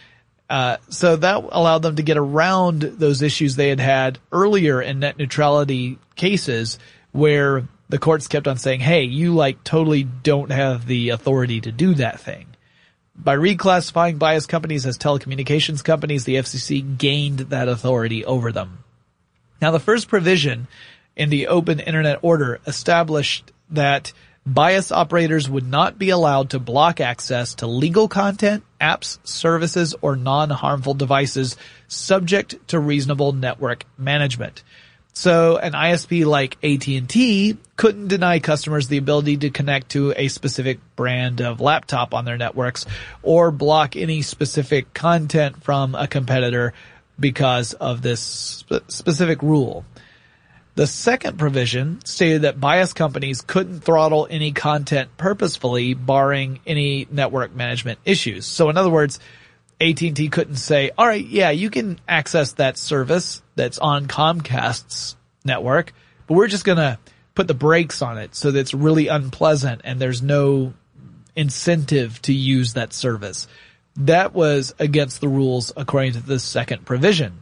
So that allowed them to get around those issues they had earlier in net neutrality cases where the courts kept on saying, hey, you totally don't have the authority to do that thing. By reclassifying BIAS companies as telecommunications companies, the FCC gained that authority over them. Now, the first provision in the Open Internet Order established that BIAS operators would not be allowed to block access to legal content, apps, services, or non-harmful devices subject to reasonable network management. So an ISP like AT&T couldn't deny customers the ability to connect to a specific brand of laptop on their networks or block any specific content from a competitor because of this specific rule. The second provision stated that bias companies couldn't throttle any content purposefully, barring any network management issues. So in other words, AT&T couldn't say, all right, yeah, you can access that service that's on Comcast's network, but we're just going to put the brakes on it so that it's really unpleasant and there's no incentive to use that service. That was against the rules according to the second provision.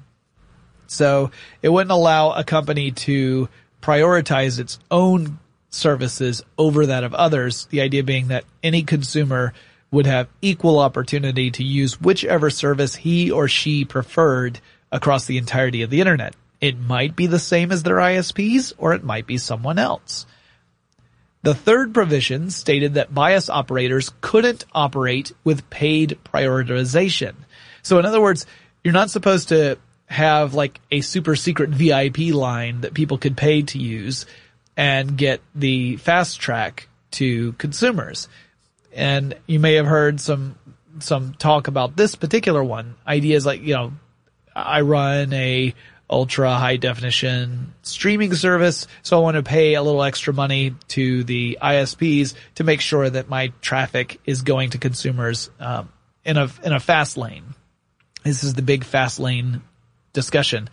So it wouldn't allow a company to prioritize its own services over that of others, the idea being that any consumer would have equal opportunity to use whichever service he or she preferred across the entirety of the internet. It might be the same as their ISPs, or it might be someone else. The third provision stated that bias operators couldn't operate with paid prioritization. So in other words, you're not supposed to have like a super secret VIP line that people could pay to use and get the fast track to consumers. And you may have heard some talk about this particular one. Ideas like, I run a ultra high definition streaming service, so I want to pay a little extra money to the ISPs to make sure that my traffic is going to consumers in a fast lane. This is the big fast lane discussion.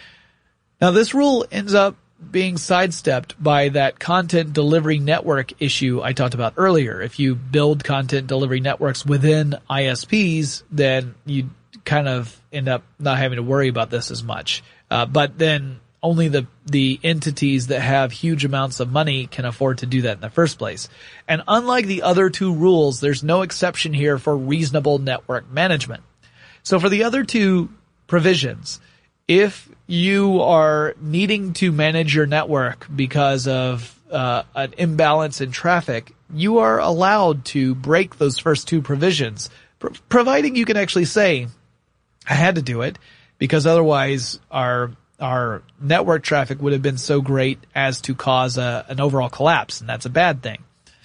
Now this rule ends up being sidestepped by that content delivery network issue I talked about earlier. If you build content delivery networks within ISPs, then you kind of end up not having to worry about this as much. But then only the entities that have huge amounts of money can afford to do that in the first place. And unlike the other two rules, there's no exception here for reasonable network management. So for the other two provisions, if you are needing to manage your network because of an imbalance in traffic, you are allowed to break those first two provisions, providing you can actually say, I had to do it because otherwise our network traffic would have been so great as to cause an overall collapse, and that's a bad thing.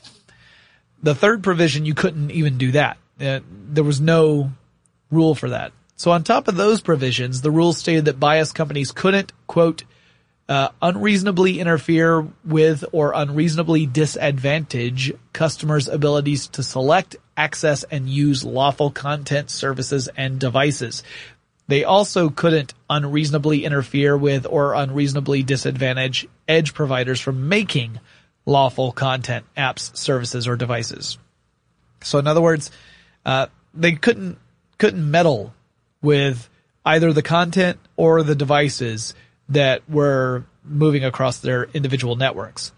The third provision, you couldn't even do that. There was no rule for that. So on top of those provisions, the rules stated that bias companies couldn't, quote, unreasonably interfere with or unreasonably disadvantage customers' abilities to select, access, and use lawful content, services, and devices. They also couldn't unreasonably interfere with or unreasonably disadvantage edge providers from making lawful content, apps, services, or devices. So in other words, they couldn't meddle with either the content or the devices that were moving across their individual networks.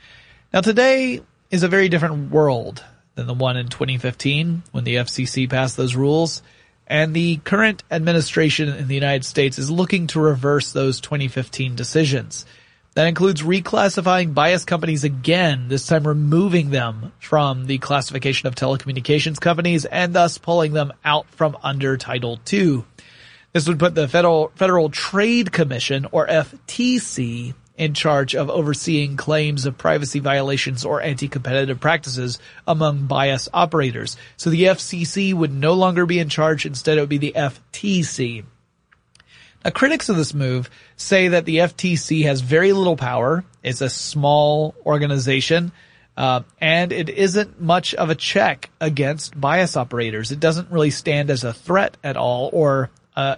Now today is a very different world than the one in 2015 when the FCC passed those rules, and the current administration in the United States is looking to reverse those 2015 decisions. That includes reclassifying bias companies again, this time removing them from the classification of telecommunications companies and thus pulling them out from under Title II. This would put the Federal Trade Commission, or FTC, in charge of overseeing claims of privacy violations or anti-competitive practices among bias operators. So the FCC would no longer be in charge. Instead, it would be the FTC. Now, critics of this move say that the FTC has very little power. It's a small organization, and it isn't much of a check against bias operators. It doesn't really stand as a threat at all or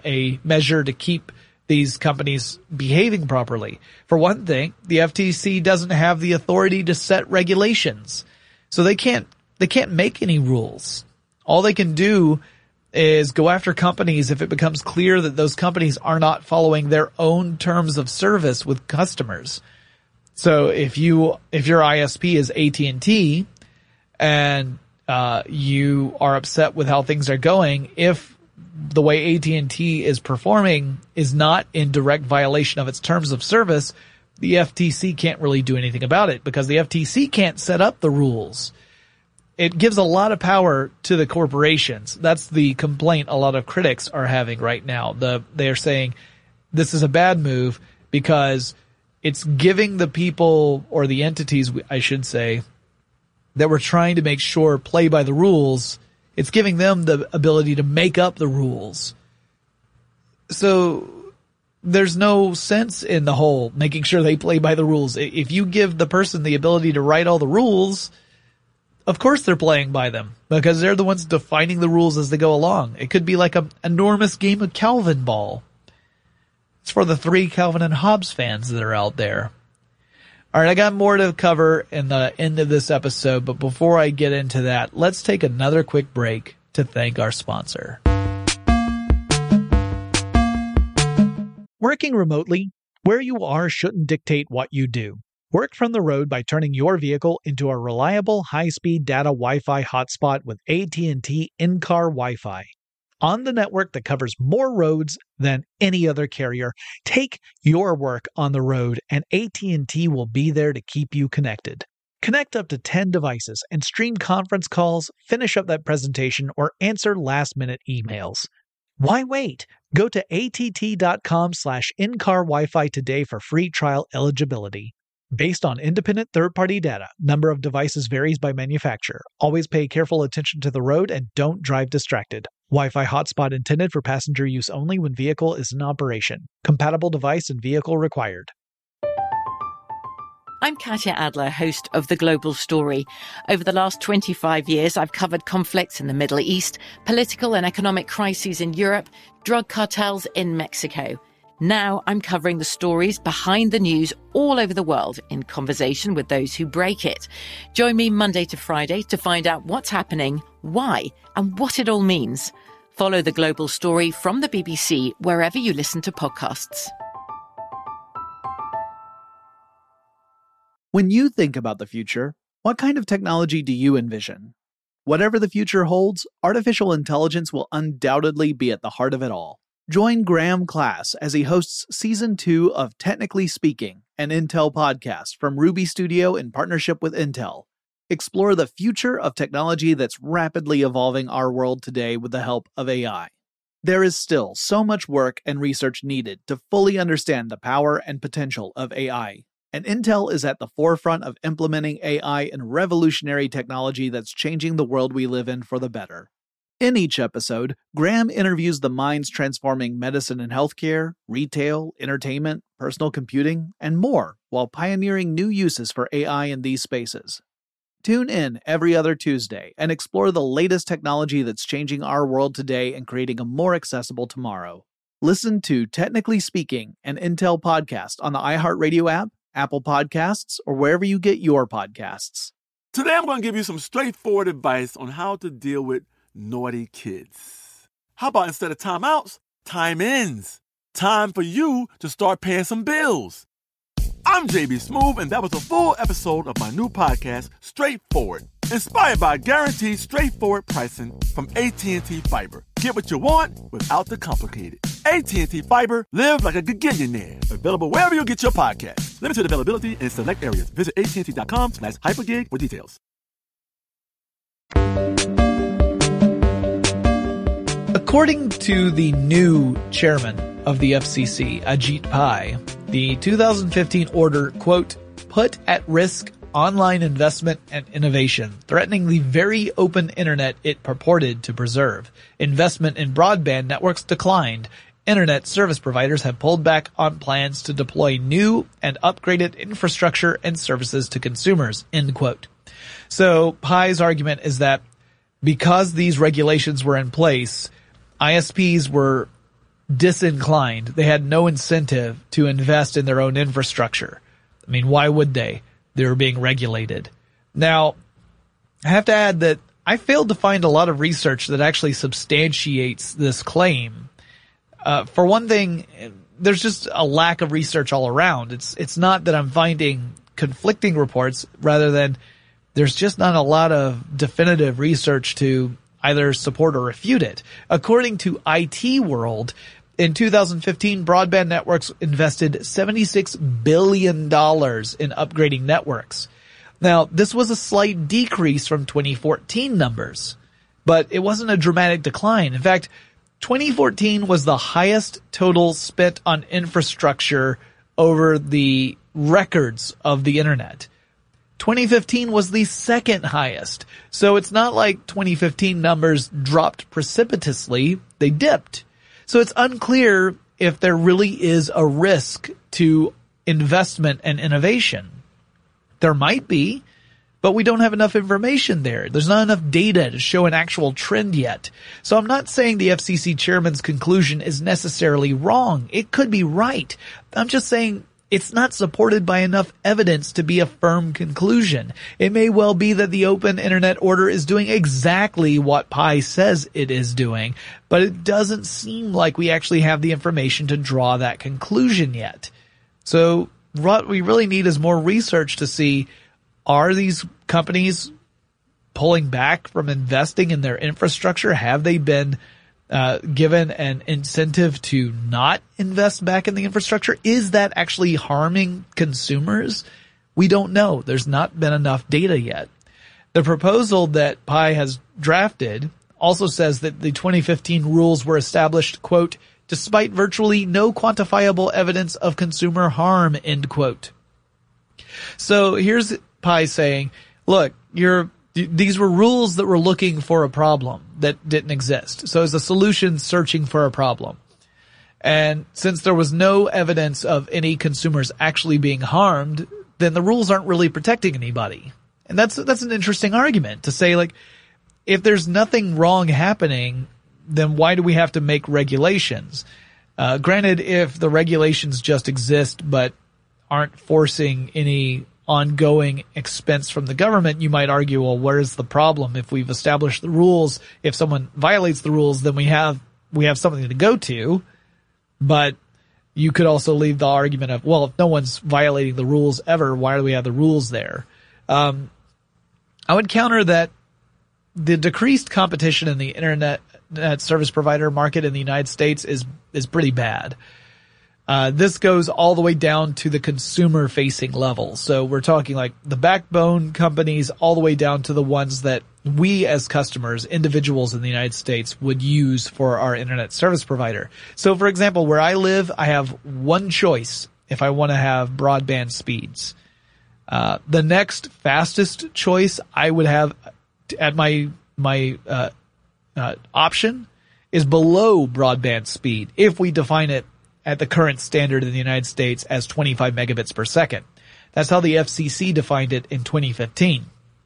a measure to keep these companies behaving properly. For one thing, the FTC doesn't have the authority to set regulations. So they can't make any rules. All they can do is go after companies if it becomes clear that those companies are not following their own terms of service with customers. So if your ISP is AT&T and you are upset with how things are going, if the way AT&T is performing is not in direct violation of its terms of service, the FTC can't really do anything about it because the FTC can't set up the rules. It gives a lot of power to the corporations. That's the complaint a lot of critics are having right now. They are saying this is a bad move because it's giving the people, or the entities, I should say, that we're trying to make sure play by the rules, it's giving them the ability to make up the rules. So there's no sense in the whole making sure they play by the rules. If you give the person the ability to write all the rules, of course they're playing by them, because they're the ones defining the rules as they go along. It could be like an enormous game of Calvin Ball. It's for the 3 Calvin and Hobbes fans that are out there. All right, I got more to cover in the end of this episode, but before I get into that, let's take another quick break to thank our sponsor. Working remotely, where you are shouldn't dictate what you do. Work from the road by turning your vehicle into a reliable high-speed data Wi-Fi hotspot with AT&T in-car Wi-Fi. On the network that covers more roads than any other carrier, take your work on the road and AT&T will be there to keep you connected. Connect up to 10 devices and stream conference calls, finish up that presentation, or answer last-minute emails. Why wait? Go to att.com/in-car Wi-Fi today for free trial eligibility. Based on independent third-party data, number of devices varies by manufacturer. Always pay careful attention to the road and don't drive distracted. Wi-Fi hotspot intended for passenger use only when vehicle is in operation. Compatible device and vehicle required. I'm Katya Adler, host of The Global Story. Over the last 25 years, I've covered conflicts in the Middle East, political and economic crises in Europe, drug cartels in Mexico. Now I'm covering the stories behind the news all over the world in conversation with those who break it. Join me Monday to Friday to find out what's happening, why, and what it all means. Follow The Global Story from the BBC wherever you listen to podcasts. When you think about the future, what kind of technology do you envision? Whatever the future holds, artificial intelligence will undoubtedly be at the heart of it all. Join Graham Class as he hosts Season 2 of Technically Speaking, an Intel podcast from Ruby Studio in partnership with Intel. Explore the future of technology that's rapidly evolving our world today with the help of AI. There is still so much work and research needed to fully understand the power and potential of AI, and Intel is at the forefront of implementing AI in revolutionary technology that's changing the world we live in for the better. In each episode, Graham interviews the minds transforming medicine and healthcare, retail, entertainment, personal computing, and more, while pioneering new uses for AI in these spaces. Tune in every other Tuesday and explore the latest technology that's changing our world today and creating a more accessible tomorrow. Listen to Technically Speaking, an Intel podcast on the iHeartRadio app, Apple Podcasts, or wherever you get your podcasts. Today I'm going to give you some straightforward advice on how to deal with naughty kids. How about instead of timeouts, time-ins? Time for you to start paying some bills. I'm JB Smoove, and that was a full episode of my new podcast, Straightforward, inspired by guaranteed straightforward pricing from AT&T Fiber. Get what you want without the complicated. AT&T Fiber, live like a gigillionaire. Available wherever you get your podcasts. Limited availability in select areas. Visit AT&T.com/hypergig for details. According to the new chairman of the FCC, Ajit Pai, the 2015 order, quote, put at risk online investment and innovation, threatening the very open internet it purported to preserve. Investment in broadband networks declined. Internet service providers have pulled back on plans to deploy new and upgraded infrastructure and services to consumers, end quote. So Pai's argument is that because these regulations were in place, ISPs were disinclined. They had no incentive to invest in their own infrastructure. I mean, why would they? They were being regulated. Now, I have to add that I failed to find a lot of research that actually substantiates this claim. For one thing, there's just a lack of research all around. It's not that I'm finding conflicting reports, rather than there's just not a lot of definitive research to either support or refute it. According to IT World, in 2015, broadband networks invested $76 billion in upgrading networks. Now, this was a slight decrease from 2014 numbers, but it wasn't a dramatic decline. In fact, 2014 was the highest total spent on infrastructure over the records of the internet. 2015 was the second highest. So it's not like 2015 numbers dropped precipitously. They dipped. So it's unclear if there really is a risk to investment and innovation. There might be, but we don't have enough information there. There's not enough data to show an actual trend yet. So I'm not saying the FCC chairman's conclusion is necessarily wrong. It could be right. I'm just saying it's not supported by enough evidence to be a firm conclusion. It may well be that the open internet order is doing exactly what Pi says it is doing, but it doesn't seem like we actually have the information to draw that conclusion yet. So what we really need is more research to see, are these companies pulling back from investing in their infrastructure? Have they been given an incentive to not invest back in the infrastructure? Is that actually harming consumers? We don't know. There's not been enough data yet. The proposal that Pi has drafted also says that the 2015 rules were established, quote, despite virtually no quantifiable evidence of consumer harm, end quote. So here's Pi saying, look, these were rules that were looking for a problem that didn't exist. So it's a solution searching for a problem. And since there was no evidence of any consumers actually being harmed, then the rules aren't really protecting anybody. And that's an interesting argument to say, like, if there's nothing wrong happening, then why do we have to make regulations? Granted, if the regulations just exist but aren't forcing any ongoing expense from the government, you might argue, well, where's the problem? If we've established the rules, if someone violates the rules, then we have something to go to. But you could also leave the argument of, well, if no one's violating the rules ever, why do we have the rules there? I would counter that the decreased competition in the internet service provider market in the United States is pretty bad. This goes all the way down to the consumer facing level. So we're talking like the backbone companies all the way down to the ones that we as customers, individuals in the United States, would use for our internet service provider. So for example, where I live, I have one choice if I want to have broadband speeds. The next fastest choice I would have at my option is below broadband speed if we define it at the current standard in the United States as 25 megabits per second. That's how the FCC defined it in 2015.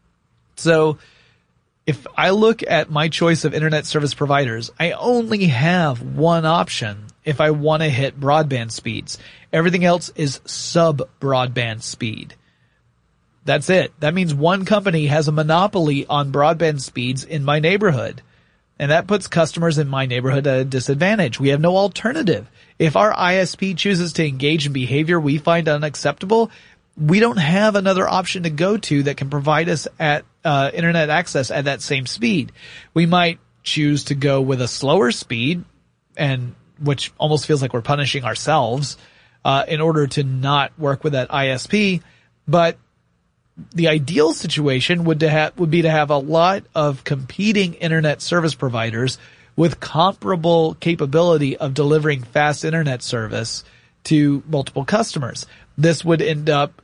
So if I look at my choice of internet service providers, I only have one option if I want to hit broadband speeds. Everything else is sub-broadband speed. That's it. That means one company has a monopoly on broadband speeds in my neighborhood. And that puts customers in my neighborhood at a disadvantage. We have no alternative. If our ISP chooses to engage in behavior we find unacceptable, we don't have another option to go to that can provide us at internet access at that same speed. We might choose to go with a slower speed, and which almost feels like we're punishing ourselves in order to not work with that ISP. But the ideal situation would be to have a lot of competing internet service providers with comparable capability of delivering fast internet service to multiple customers. This would end up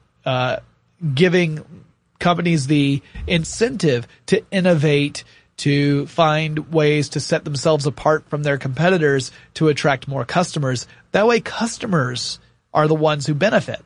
giving companies the incentive to innovate, to find ways to set themselves apart from their competitors to attract more customers. That way customers are the ones who benefit.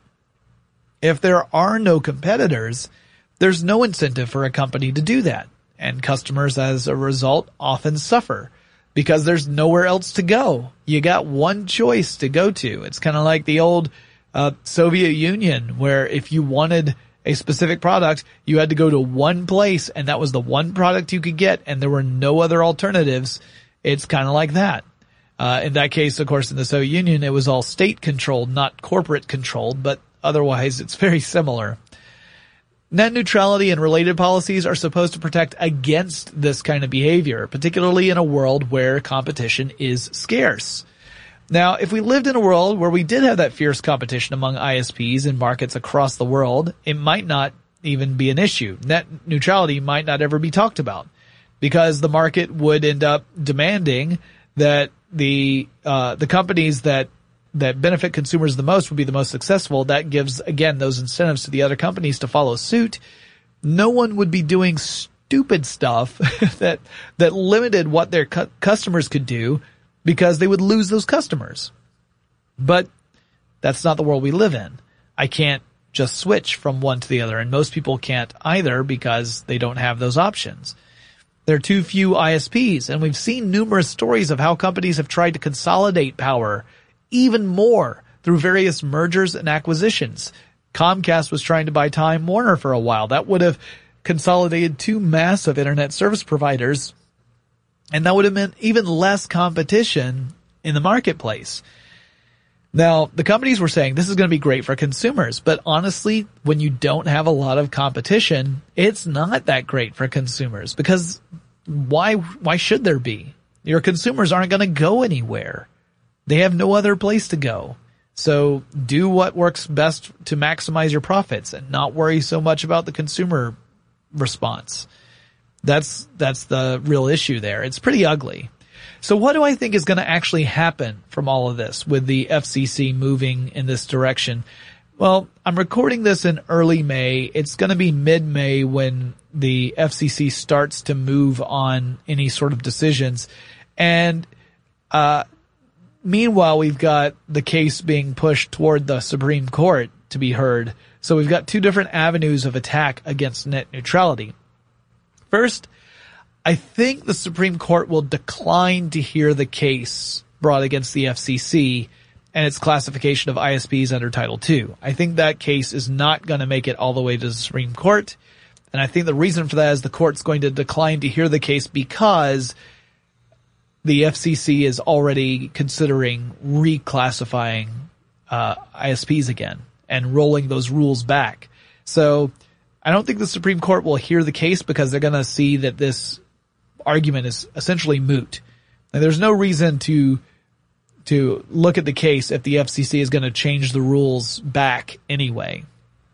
If there are no competitors, there's no incentive for a company to do that. And customers, as a result, often suffer because there's nowhere else to go. You got one choice to go to. It's kind of like the old Soviet Union, where if you wanted a specific product, you had to go to one place, and that was the one product you could get, and there were no other alternatives. It's kind of like that. In that case, of course, in the Soviet Union, it was all state-controlled, not corporate-controlled, but otherwise, it's very similar. Net neutrality and related policies are supposed to protect against this kind of behavior, particularly in a world where competition is scarce. Now, if we lived in a world where we did have that fierce competition among ISPs in markets across the world, it might not even be an issue. Net neutrality might not ever be talked about because the market would end up demanding that the companies that that benefit consumers the most would be the most successful. That gives, again, those incentives to the other companies to follow suit. No one would be doing stupid stuff that limited what their customers could do because they would lose those customers. But that's not the world we live in. I can't just switch from one to the other, and most people can't either because they don't have those options. There are too few ISPs, and we've seen numerous stories of how companies have tried to consolidate power even more through various mergers and acquisitions. Comcast was trying to buy Time Warner for a while. That would have consolidated two massive internet service providers, and that would have meant even less competition in the marketplace. Now, the companies were saying this is going to be great for consumers, but honestly, when you don't have a lot of competition, it's not that great for consumers because why should there be? Your consumers aren't going to go anywhere. They have no other place to go. So do what works best to maximize your profits and not worry so much about the consumer response. That's the real issue there. It's pretty ugly. So what do I think is going to actually happen from all of this with the FCC moving in this direction? Well, I'm recording this in early May. It's going to be mid-May when the FCC starts to move on any sort of decisions. And meanwhile, we've got the case being pushed toward the Supreme Court to be heard. So we've got two different avenues of attack against net neutrality. First, I think the Supreme Court will decline to hear the case brought against the FCC and its classification of ISPs under Title II. I think that case is not going to make it all the way to the Supreme Court. And I think the reason for that is the court's going to decline to hear the case because the FCC is already considering reclassifying ISPs again and rolling those rules back. So I don't think the Supreme Court will hear the case because they're going to see that this argument is essentially moot. And there's no reason to look at the case if the FCC is going to change the rules back anyway.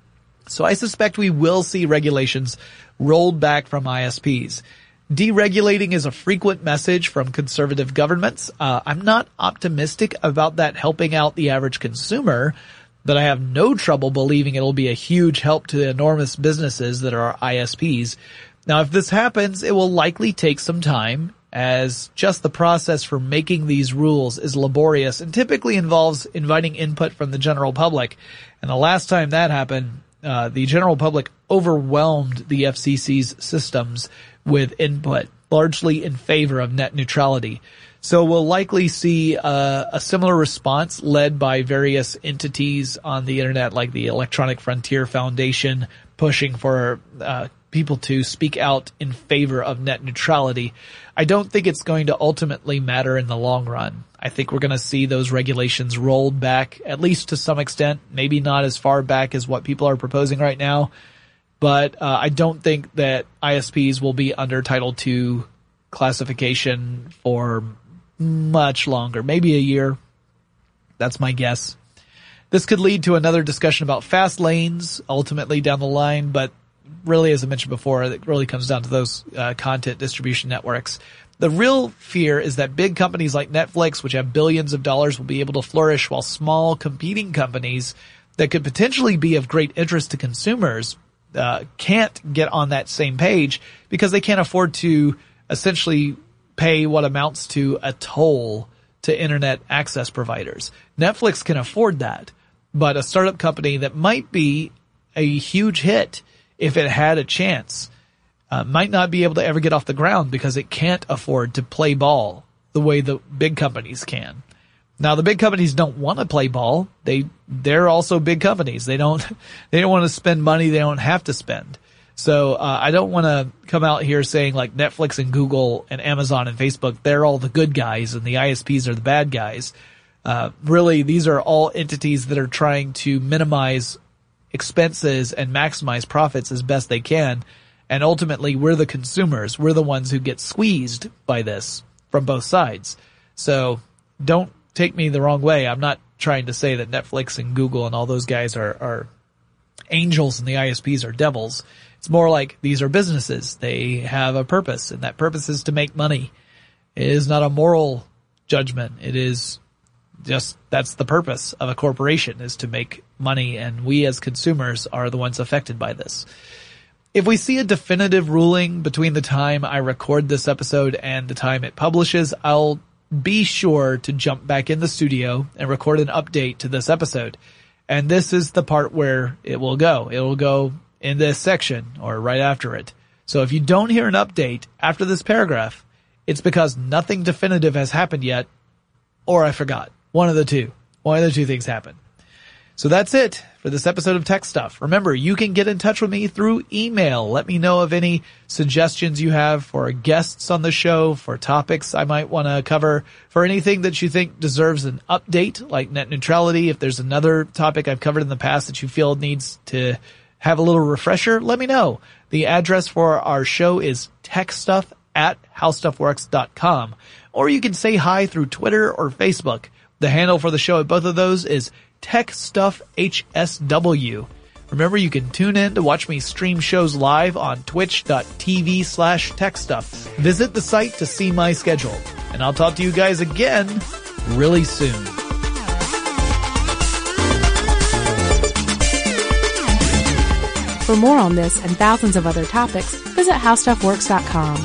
So I suspect we will see regulations rolled back from ISPs. Deregulating is a frequent message from conservative governments. I'm not optimistic about that helping out the average consumer, but I have no trouble believing it'll be a huge help to the enormous businesses that are ISPs. Now, if this happens, it will likely take some time, as just the process for making these rules is laborious and typically involves inviting input from the general public. And the last time that happened, the general public overwhelmed the FCC's systems with input, largely in favor of net neutrality. So we'll likely see a similar response led by various entities on the internet, like the Electronic Frontier Foundation, pushing for people to speak out in favor of net neutrality. I don't think it's going to ultimately matter in the long run. I think we're going to see those regulations rolled back, at least to some extent, maybe not as far back as what people are proposing right now. But I don't think that ISPs will be under Title II classification for much longer, maybe a year. That's my guess. This could lead to another discussion about fast lanes ultimately down the line, but really, as I mentioned before, it really comes down to those content distribution networks. The real fear is that big companies like Netflix, which have billions of dollars, will be able to flourish while small competing companies that could potentially be of great interest to consumers can't get on that same page because they can't afford to essentially pay what amounts to a toll to internet access providers. Netflix can afford that, but a startup company that might be a huge hit if it had a chance might not be able to ever get off the ground because it can't afford to play ball the way the big companies can. Now, the big companies don't want to play ball. They're also big companies. They don't want to spend money they don't have to spend. So, I don't want to come out here saying like Netflix and Google and Amazon and Facebook, they're all the good guys and the ISPs are the bad guys. Really, these are all entities that are trying to minimize expenses and maximize profits as best they can. And ultimately, we're the consumers. We're the ones who get squeezed by this from both sides. So don't take me the wrong way. I'm not trying to say that Netflix and Google and all those guys are angels and the ISPs are devils. It's more like these are businesses. They have a purpose, and that purpose is to make money. It is not a moral judgment. It is that's the purpose of a corporation, is to make money, and we as consumers are the ones affected by this. If we see a definitive ruling between the time I record this episode and the time it publishes, I'll be sure to jump back in the studio and record an update to this episode. And this is the part where it will go. It will go in this section or right after it. So if you don't hear an update after this paragraph, it's because nothing definitive has happened yet, or I forgot. One of the two things happened. So that's it for this episode of Tech Stuff. Remember, you can get in touch with me through email. Let me know of any suggestions you have for guests on the show, for topics I might want to cover, for anything that you think deserves an update, like net neutrality. If there's another topic I've covered in the past that you feel needs to have a little refresher, let me know. The address for our show is techstuff@howstuffworks.com. Or you can say hi through Twitter or Facebook. The handle for the show at both of those is TechStuffHSW. Remember, you can tune in to watch me stream shows live on twitch.tv/TechStuff. Visit the site to see my schedule. And I'll talk to you guys again really soon. For more on this and thousands of other topics, visit HowStuffWorks.com.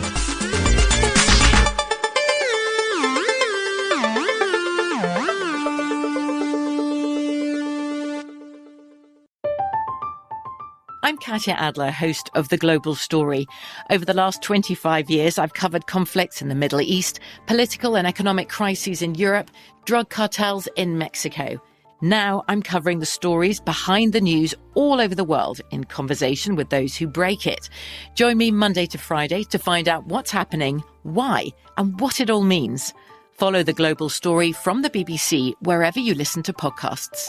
I'm Katya Adler, host of The Global Story. Over the last 25 years, I've covered conflicts in the Middle East, political and economic crises in Europe, drug cartels in Mexico. Now I'm covering the stories behind the news all over the world in conversation with those who break it. Join me Monday to Friday to find out what's happening, why, and what it all means. Follow The Global Story from the BBC wherever you listen to podcasts.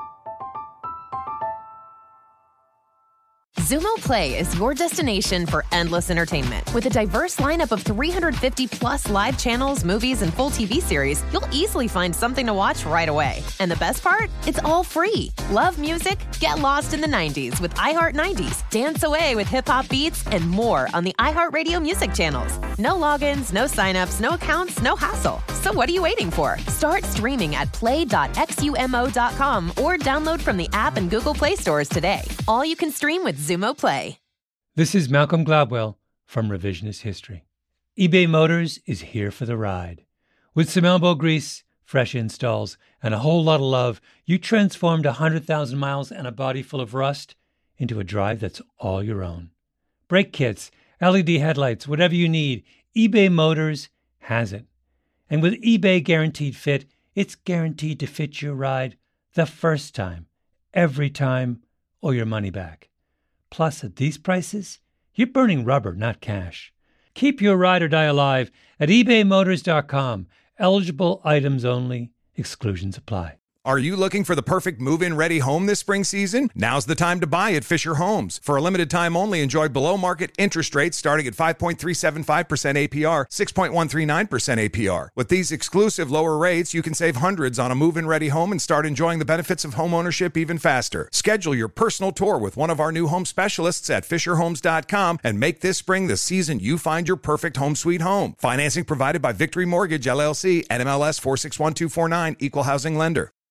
Xumo Play is your destination for endless entertainment. With a diverse lineup of 350-plus live channels, movies, and full TV series, you'll easily find something to watch right away. And the best part? It's all free. Love music? Get lost in the 90s with iHeart 90s. Dance away with hip-hop beats and more on the iHeartRadio music channels. No logins, no signups, no accounts, no hassle. So what are you waiting for? Start streaming at play.xumo.com or download from the app and Google Play stores today. All you can stream with Xumo Play. This is Malcolm Gladwell from Revisionist History. eBay Motors is here for the ride. With some elbow grease, fresh installs, and a whole lot of love, you transformed 100,000 miles and a body full of rust into a drive that's all your own. Brake kits, LED headlights, whatever you need, eBay Motors has it. And with eBay Guaranteed Fit, it's guaranteed to fit your ride the first time, every time, or your money back. Plus, at these prices, you're burning rubber, not cash. Keep your ride or die alive at ebaymotors.com. Eligible items only. Exclusions apply. Are you looking for the perfect move-in ready home this spring season? Now's the time to buy at Fisher Homes. For a limited time only, enjoy below-market interest rates starting at 5.375% APR, 6.139% APR. With these exclusive lower rates, you can save hundreds on a move-in ready home and start enjoying the benefits of home ownership even faster. Schedule your personal tour with one of our new home specialists at FisherHomes.com and make this spring the season you find your perfect home sweet home. Financing provided by Victory Mortgage, LLC, NMLS 461249, Equal Housing Lender.